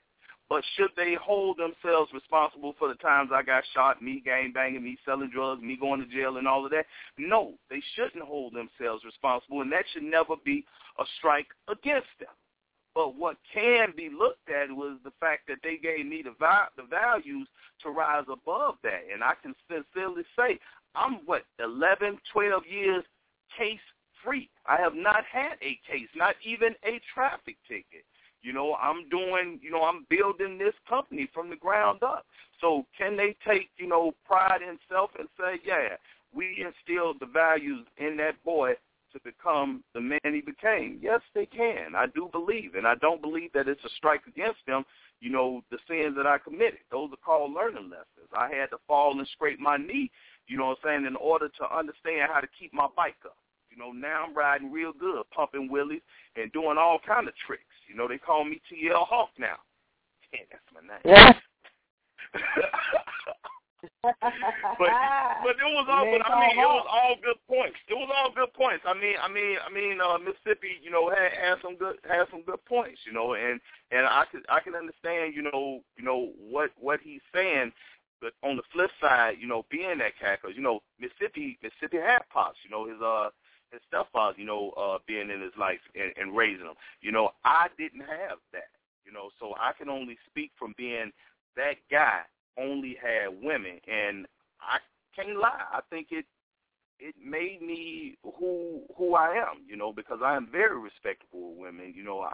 But should they hold themselves responsible for the times I got shot, me gang banging, me selling drugs, me going to jail and all of that? No, they shouldn't hold themselves responsible, and that should never be a strike against them. But what can be looked at was the fact that they gave me the values to rise above that. And I can sincerely say I'm, 11, 12 years case-free. I have not had a case, not even a traffic ticket. You know, I'm building this company from the ground up. So can they take, pride in self and say, yeah, we instilled the values in that boy to become the man he became? Yes, they can. I do believe, and I don't believe that it's a strike against them, the sins that I committed. Those are called learning lessons. I had to fall and scrape my knee, in order to understand how to keep my bike up. Now I'm riding real good, pumping wheelies and doing all kind of tricks. They call me TL Hawk now. Yeah, that's my name. Yeah. but it was all. But I mean, it was all good points. It was all good points. I mean, Mississippi, had some good points, and I can understand, what he's saying. But on the flip side, being that cat, because Mississippi had pops, his stepfather, being in his life and raising him. I didn't have that, so I can only speak from being that guy. Only had women, and I can't lie. I think it made me who I am, because I am very respectable of women.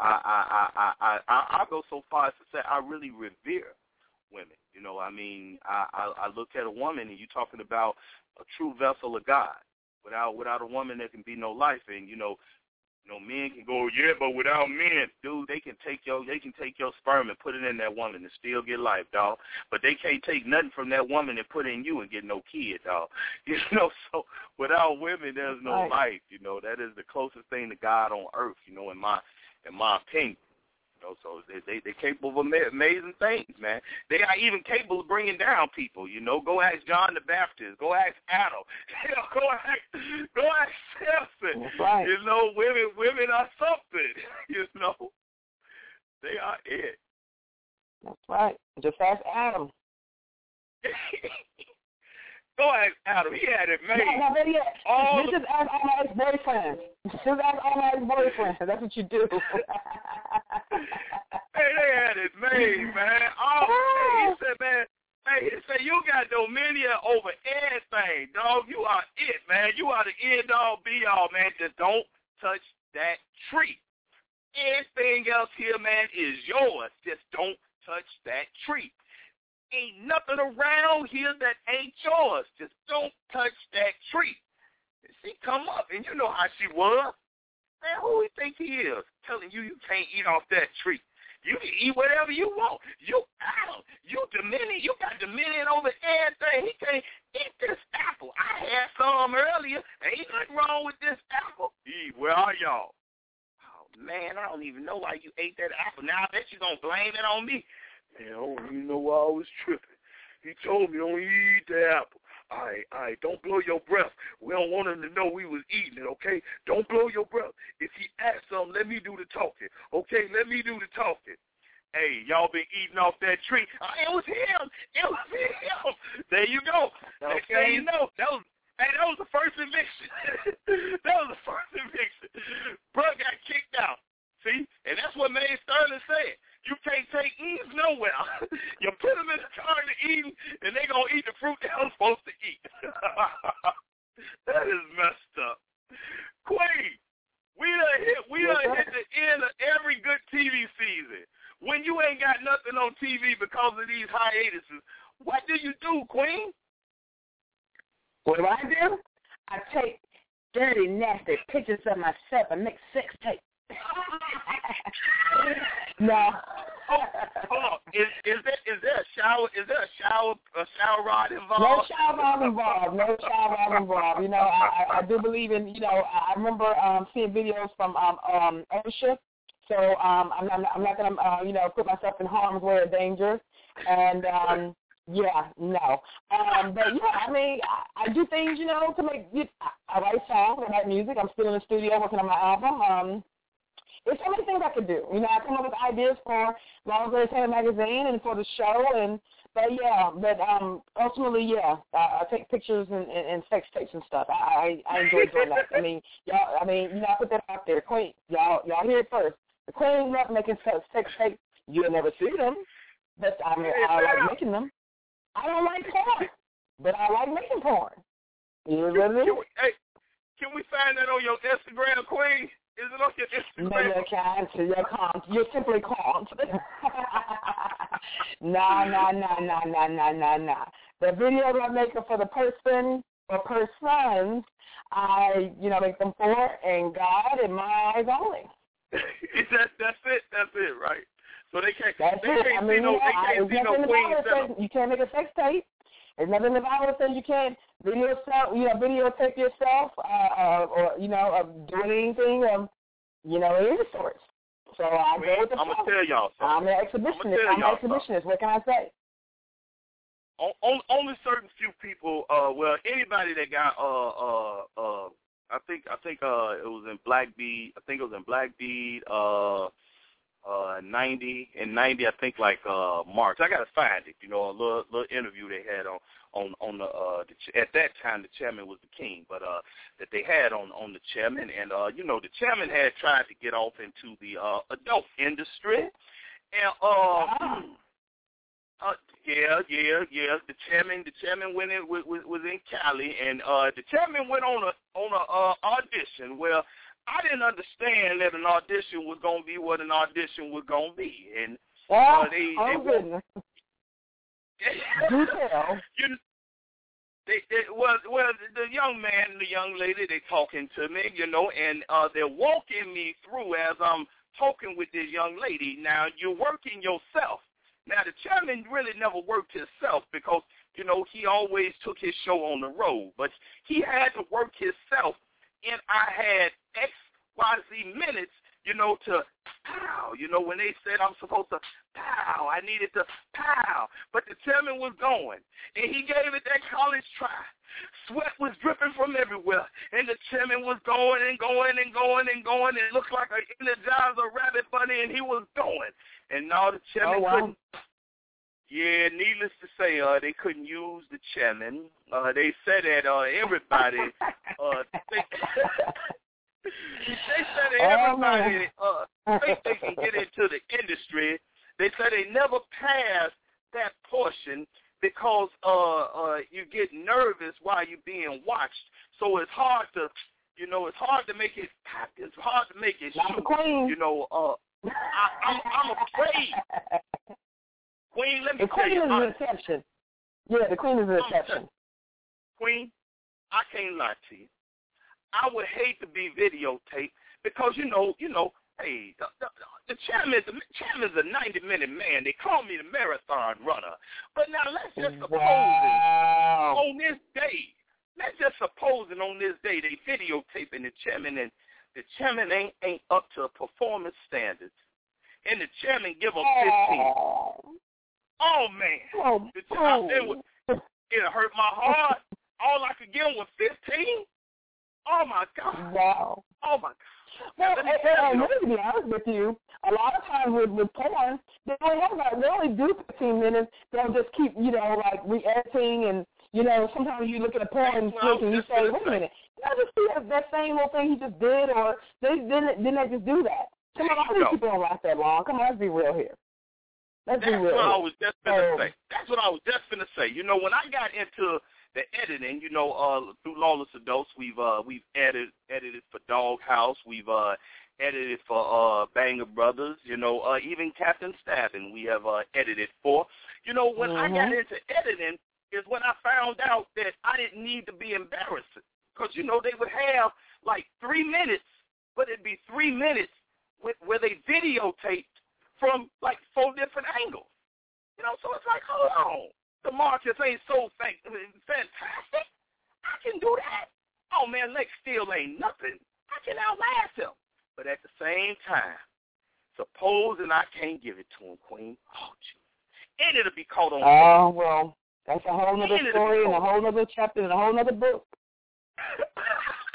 I go so far as to say I really revere women. I look at a woman, and you're talking about a true vessel of God. Without a woman, there can be no life. And men can go, yeah, but without men, dude, they can take your sperm and put it in that woman and still get life, dog. But they can't take nothing from that woman and put it in you and get no kid, dog. So without women, there's no life. That is the closest thing to God on earth. In my opinion. So they're capable of amazing things, man. They are even capable of bringing down people. Go ask John the Baptist. Go ask Adam. Go ask Samson. That's right. Women are something. They are it. That's right. Just ask Adam. Go ask Adam. He had it made. Just ask all my ex-boyfriends. Just ask all my ex-boyfriends. That's what you do. Hey, they had it made, man. He said, man, he said, you got dominion over everything, dog. You are it, man. You are the end-all, be-all, man. Just don't touch that tree. Everything else here, man, is yours. Just don't touch that tree. Ain't nothing around here that ain't yours. Just don't touch that tree. And she come up, and you know how she was. Man, who he think he is? Telling you can't eat off that tree. You can eat whatever you want. You Adam. You dominion. You got dominion over everything. He can't eat this apple. I had some earlier. Ain't nothing wrong with this apple. Where are y'all? Oh, man, I don't even know why you ate that apple. Now I bet you going to blame it on me. Man, I don't even know why I was tripping. He told me don't eat the apple. All right, don't blow your breath. We don't want him to know we was eating it, okay? Don't blow your breath. If he asks something, let me do the talking, okay? Let me do the talking. Hey, y'all been eating off that tree. It was him. It was him. There you go. Okay. Next thing you know, that was the first eviction. That was the first eviction. Bro got kicked out. See? And that's what May Sterling said. You can't take Eve nowhere. You put them in the garden to eat, and they're going to eat the fruit they're supposed to eat. That is messed up. Queen, we done hit the end of every good TV season. When you ain't got nothing on TV because of these hiatuses, what do you do, Queen? What do? I take dirty, nasty pictures of myself and make sex tapes. No. Hold on. Is there a shower rod involved? No shower rod involved. I do believe in. I remember seeing videos from OSHA. So I'm not gonna put myself in harm's way or danger. And yeah, no. But yeah, I do things to make. I write songs, I write music. I'm still in the studio working on my album. There's so many things I could do. You know, I come up with ideas for Lawless Entertainment Magazine and for the show, but ultimately, I take pictures and sex tapes and stuff. I enjoy doing that. I mean, I put that out there. Queen, y'all hear it first. The Queen love making sex tapes. You'll never see them, but I like making them. I don't like porn, but I like making porn. You know what I mean? Can we find that on your Instagram, Queen? Is it on your Instagram? No, you can't. You can't. You simply can't. Nah. The videos I make are for the person or persons I, make them for, and God and my eyes only. That's it, right? So they can't. That's they it. can't I mean, see no. They can't see no Queen. You can't make a sex tape. There's nothing in the Bible that says you can't videotape yourself, or doing anything of, any sorts. So I go with the flow. I'm gonna tell y'all something. I'm an exhibitionist. What can I say? Only certain few people. Anybody that got I think it was in Black Bead. I think it was in Black Bead. 90 and 90, I think, like March. I gotta find it. A little interview they had on the at that time the chairman was the king, but that they had on the chairman, and the chairman had tried to get off into the adult industry, and the chairman went in was in Cali, and the chairman went on a audition where I didn't understand that an audition was going to be what an audition was going to be. And goodness. Do tell. The young man and the young lady, they talking to me, and they're walking me through as I'm talking with this young lady. Now, you're working yourself. Now, the chairman really never worked himself because, he always took his show on the road. But he had to work himself. And I had XYZ minutes, to pow. When they said I'm supposed to pow, I needed to pow. But the chairman was going, and he gave it that college try. Sweat was dripping from everywhere, and the chairman was going and going and going and going. It looked like an Energizer rabbit bunny, and he was going. And now the chairman couldn't. Yeah, needless to say, they couldn't use the chairman. They said that everybody, they said that everybody think they can get into the industry. They said they never passed that portion because you get nervous while you're being watched. So it's hard to, it's hard to make it. It's hard to make it shoot. I'm afraid. Queen, let me tell you. The Queen is an exception. Yeah, the Queen is an exception. Queen, I can't lie to you. I would hate to be videotaped because, hey, the chairman's a 90-minute man. They call me the marathon runner. But now let's just suppose on this day, they videotaping the chairman, and the chairman ain't up to performance standards. And the chairman give him 15. Oh, man. It hurt my heart. All I could give him was 15. Oh, my God. Wow. Oh, my God. Well, and to be honest with you, a lot of times with porn, they only do 15 minutes. They'll just keep, re-editing, and, sometimes you look at a porn flick and you say, wait a minute, did I just see that same little thing he just did, or didn't they just do that? Come on, all these people don't last that long. Come on, let's be real here. That's what I was just going to say. When I got into the editing, through Lawless Adults, we've edited for Doghouse, we've edited for Banger Brothers, even Captain Stabbing we have edited for. When I got into editing is when I found out that I didn't need to be embarrassed. Because, they would have like 3 minutes, but it'd be 3 minutes where they videotaped from like 4 different angles. So it's like, hold on. The Marcus ain't so fantastic. I can do that. Oh, man, Lex Steel ain't nothing. I can outlast him. But at the same time, supposing I can't give it to him, Queen, and it'll be caught on. Oh, well, that's a whole other story and a whole other chapter and a whole other book.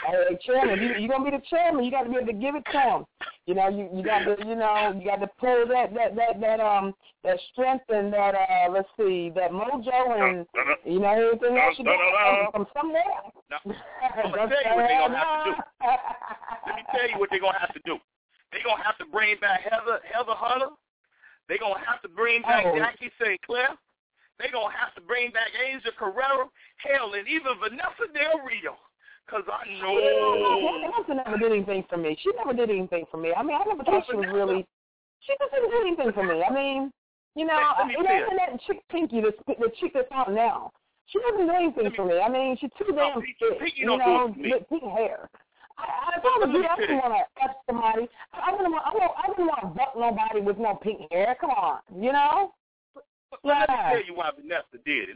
Hey, chairman, you're gonna be the chairman. You got to be able to give it to him. You got to pull that strength and that that mojo and everything else you got from somewhere. I'm gonna tell you what they're gonna have to do. Let me tell you what they're gonna have to do. They're gonna have to bring back Heather Hunter. They're gonna have to bring back Jackie St. Clair. They're gonna have to bring back Asia Carrera, hell, and even Vanessa Del Rio. Because I know. Vanessa never did anything for me. She never did anything for me. I mean, I never thought she was really. She just didn't do anything for me. I mean, even that chick Pinky, the chick that's out now, she doesn't do anything for me. I mean, she's too damn thick, with pink hair. I wouldn't want to F somebody. I wouldn't want to buck nobody with no pink hair. Come on, But let me tell you why Vanessa did it.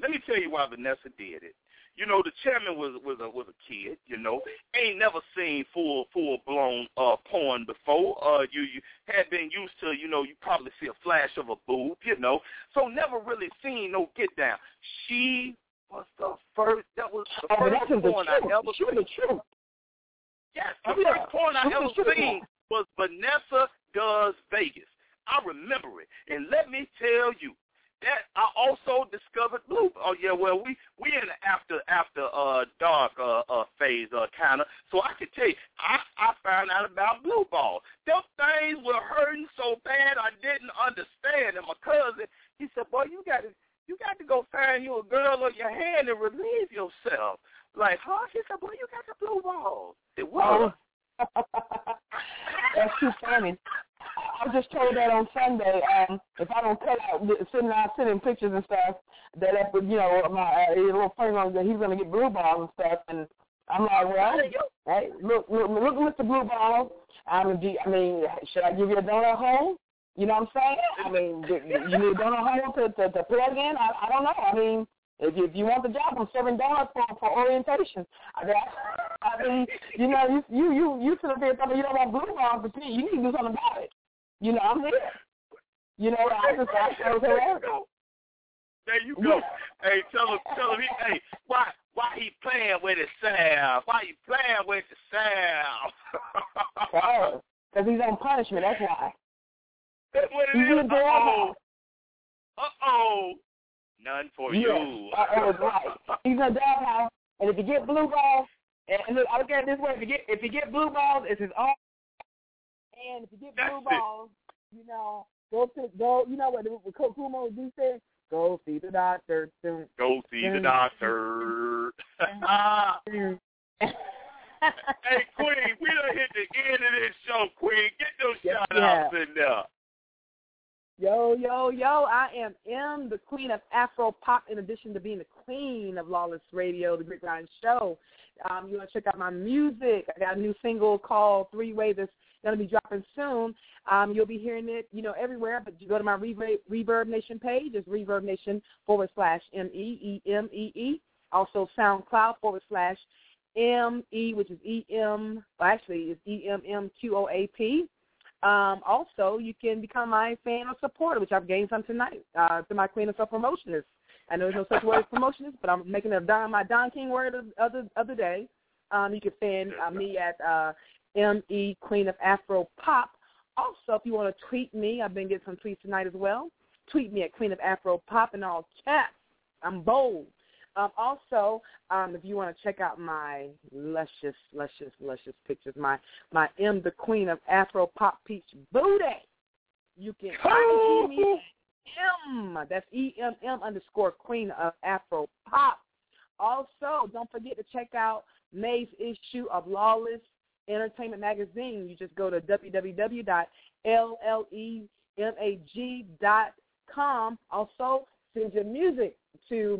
The chairman was a kid. Ain't never seen full blown porn before. You had been used to, you probably see a flash of a boob, So never really seen no get down. She was the first. That was the first porn I ever seen. Yes, the first porn I ever seen was Vanessa Does Vegas. I remember it, and let me tell you. That I also discovered blue. Oh yeah, well we in the after dark phase kind of. So I could tell you, I found out about blue balls. Those things were hurting so bad I didn't understand. And my cousin, he said, "Boy, you got to go find you a girl on your hand and relieve yourself." Like, huh? He said, "Boy, you got the blue balls." It was. That's too funny. I just told that on Sunday. If I don't cut out sending pictures and stuff, that would my little friend that he's gonna get blue balls and stuff. And I'm like, well, hey, look, Mr. Blue Balls. I mean, should I give you a donut hole? You know what I'm saying? I mean, you need a donut hole to plug in. I don't know. I mean, if you want the job, I'm serving donuts for orientation. I mean, you sit up there talking you don't want blue balls, but you need to do something about it. I'm there. I was there you go. Hey, tell him. Hey, why he playing with his salve? Why he playing with the salve? Because he's on punishment. That's why. That's what it is. Uh-oh. None for you. Right. He's in a doghouse, and if you get blue balls, and look, I look at it this way: if you get blue balls, it's his own. And if you get blue balls, go. You know what Kumo D said? Go see the doctor soon. Go see the doctor. Hey, Queen, we done hit the end of this show, Queen. Get those shout-outs in there. Yo, I am M, the queen of Afro Pop, in addition to being the queen of Lawless Radio, the Grit Grind Show. You want to check out my music. I got a new single called Three-Way that's going to be dropping soon. You'll be hearing it, everywhere, but you go to my Reverb Nation page. It's Reverb Nation /MEEMEE. Also SoundCloud /ME, which is EM, actually it's EMMQOAP. Also, you can become my fan or supporter, which I've gained some tonight, to my Queen of Self-Promotionist. I know there's no such word as promotionist, but I'm making my Don King word of the day. You can fan me at ME Queen of Afro Pop. Also, if you want to tweet me, I've been getting some tweets tonight as well. Tweet me at Queen of Afro Pop in all caps. I'm bold. Also, if you want to check out my luscious pictures, my M, the Queen of Afro Pop Peach Booty, you can find me M. That's EMM_Queen of Afro Pop. Also, don't forget to check out May's issue of Lawless Entertainment Magazine. You just go to www.LLEMAG.com. Also, send your music to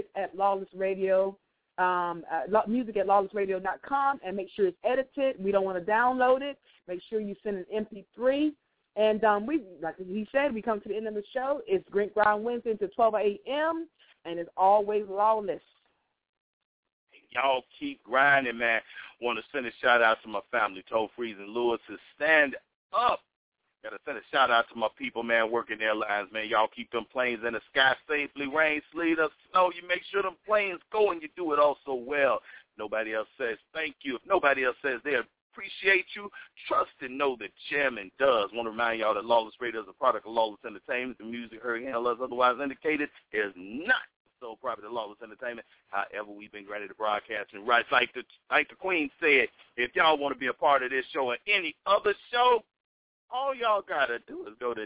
music@lawlessradio.com and make sure it's edited. We don't want to download it. Make sure you send an MP3. And we, like he said, we come to the end of the show. It's Grit Grind Wednesday until 12 a.m. and it's always lawless. Y'all keep grinding, man. Want to send a shout out to my family, Toe Freeze and Lewis, to stand up Got to send a shout-out to my people, man, working airlines, man. Y'all keep them planes in the sky safely. Rain, sleet, or snow, you make sure them planes go, and you do it also well. Nobody else says thank you. If nobody else says they appreciate you, trust and know that Chairman does. Want to remind y'all that Lawless Radio is a product of Lawless Entertainment. The music heard and unless otherwise indicated is not sole property of Lawless Entertainment. However, we've been granted the broadcasting rights. Like the Queen said, if y'all want to be a part of this show or any other show, all y'all got to do is go to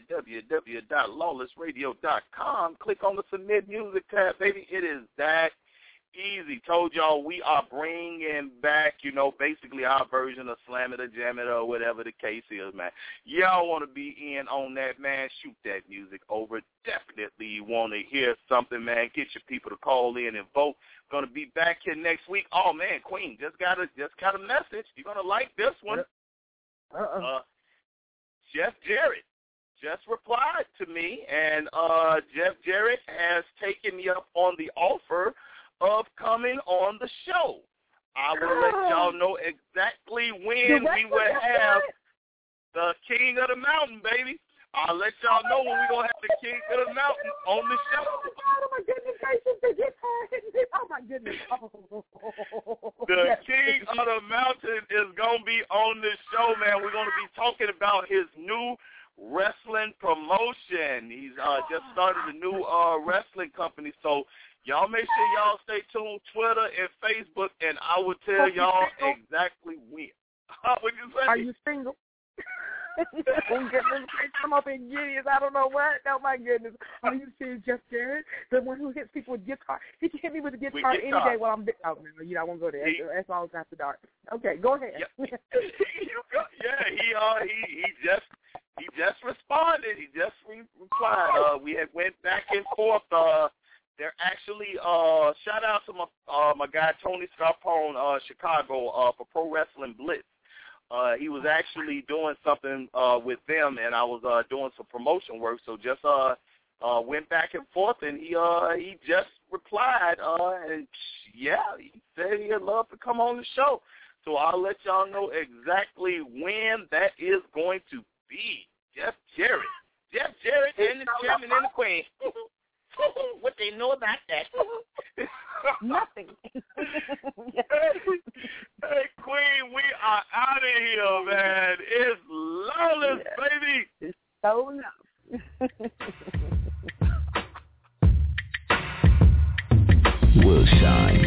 www.lawlessradio.com, click on the Submit Music tab, baby. It is that easy. Told y'all we are bringing back, basically our version of Slam It or Jam It or whatever the case is, man. Y'all want to be in on that, man, shoot that music over. Definitely want to hear something, man. Get your people to call in and vote. Going to be back here next week. Oh, man, Queen, just got a message. You're going to like this one. Jeff Jarrett just replied to me, and Jeff Jarrett has taken me up on the offer of coming on the show. I will let y'all know exactly when we will have the King of the Mountain, baby. I'll let y'all know when we're going to have the King of the Mountain on the show. Oh, my goodness gracious, the guitar hit me. Oh, my goodness. The King of the Mountain is going to be on the show, man. We're going to be talking about his new wrestling promotion. He's just started a new wrestling company, so y'all make sure y'all stay tuned, Twitter and Facebook, and I will tell y'all exactly when. What'd you say? Are you single? I'm up in Gideon's. I don't know what. Oh, my goodness. Are you serious, Jeff Jarrett? The one who hits people with guitar. He can hit me with a guitar any day while I'm... Oh, no, I won't go there. That's all after dark. Okay, go ahead. He just responded. He just replied. We had went back and forth. They're actually shout out to my guy Tony Scarpone, Chicago, for Pro Wrestling Blitz. He was actually doing something with them, and I was doing some promotion work. So just went back and forth, and he just replied, and he said he'd love to come on the show. So I'll let y'all know exactly when that is going to be. Jeff Jarrett and the Chairman and the Queen. What they know about that? Nothing. Hey, Queen, we are out of here, man. It's Lawless, baby. It's so enough. Will shine.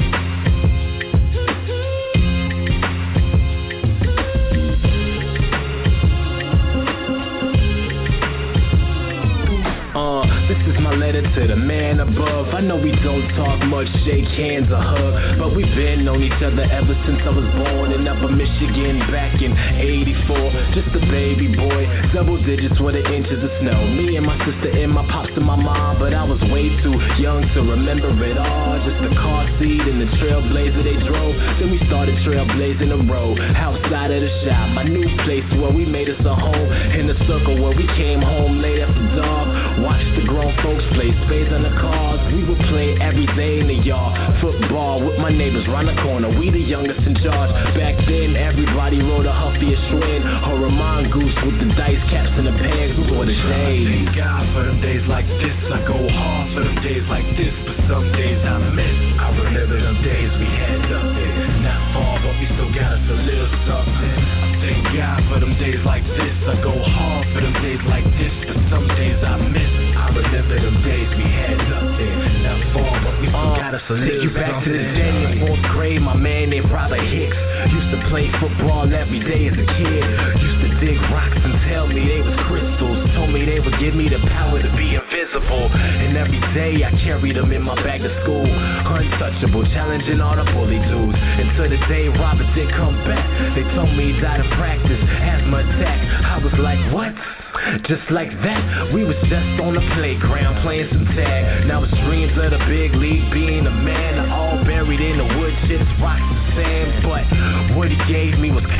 This is my letter to the man above. I know we don't talk much, shake hands or hug, but we've been on each other ever since I was born in Upper Michigan back in '84. Just a baby boy, double digits with the inches of snow. Me and my sister and my pops and my mom, but I was way too young to remember it all. Just a car seat and the Trailblazer they drove. Then we started trailblazing the road outside of the shop, my new place where we made us a home. In the circle where we came home late after dark, watched the grown folks play spades on the cars. We would play every day in the yard, football with my neighbors round the corner. We the youngest in charge. Back then everybody rode a Huffy or Schwinn or a mongoose with the dice caps and the pegs. Those were the days. Thank God for them days like this. I go hard for them days like this, but some days I miss. I remember them days we had nothing, not far, but we still got us a little something. Thank God for them days like this. I go hard for them days like this, but some days I miss. I remember them days we had nothing, not far, but we still got us a little. Take you back to the day in 4th grade, my man named Robert Hicks used to play football every day as a kid. Used to dig rocks and tell me they was crystals. Told me they would give me the power to be invisible. And every day I carried them in my bag to school. Untouchable, challenging all the bully dudes. Until the day Robert didn't come back. They told me he died in practice, asthma attack. I was like, what? Just like that, we was just on the playground playing some tag. Now it's dreams of the big league, being a man, all buried in the wood chips, rocks and sand. But what he gave me was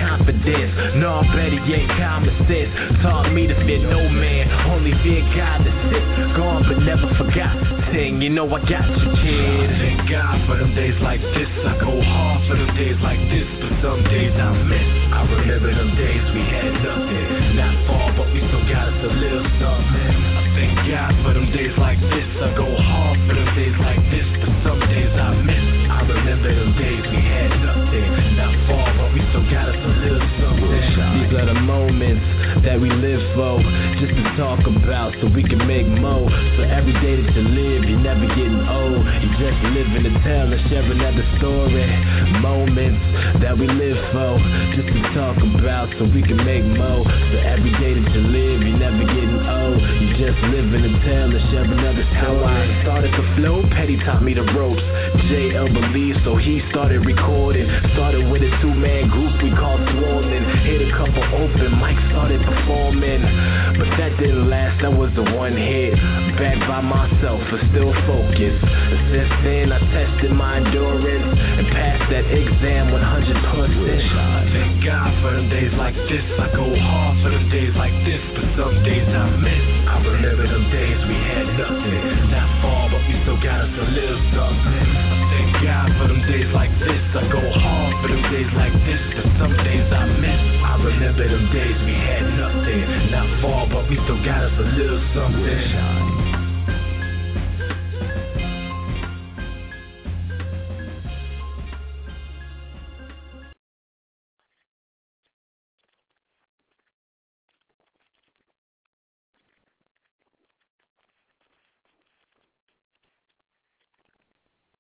confidence. No, better yet, common sense taught me to fear no man, only fear God to sit. Gone but never forgot. Sing, you know I got you, kid. Thank God for them days like this. I go hard for them days like this, but some days I miss. I remember them days we had nothing, not far, but we still got us a little something. I thank God for them days like this. I go hard for them days like this, but some days I miss. I remember them days we had nothing, not far, but we still got us a little something. These are the moments that we live for, just to talk about so we can make more. So every day that you live, you're never getting old. You just living to tell and share another story. Moments that we live for, just to talk about so we can make more. So every day that you live, you're never getting old. You just living to tell and share another story. How I started to flow, Petty taught me the ropes. JL believed, so he started recording. Started with a two-man group we called Swarming. Hit a couple open mics, started performing, but that didn't last, that was the one hit. Back by myself, but still focused. Since then I tested my endurance and passed that exam 100%. Thank God for them days like this. I go hard for them days like this, but some days I miss. I remember them days we had nothing, not far, but we still got us a little something. Thank God for them days like this. I go hard for them days like this, but some days I miss. I remember them days we had nothing, not far, but we still got us a little something.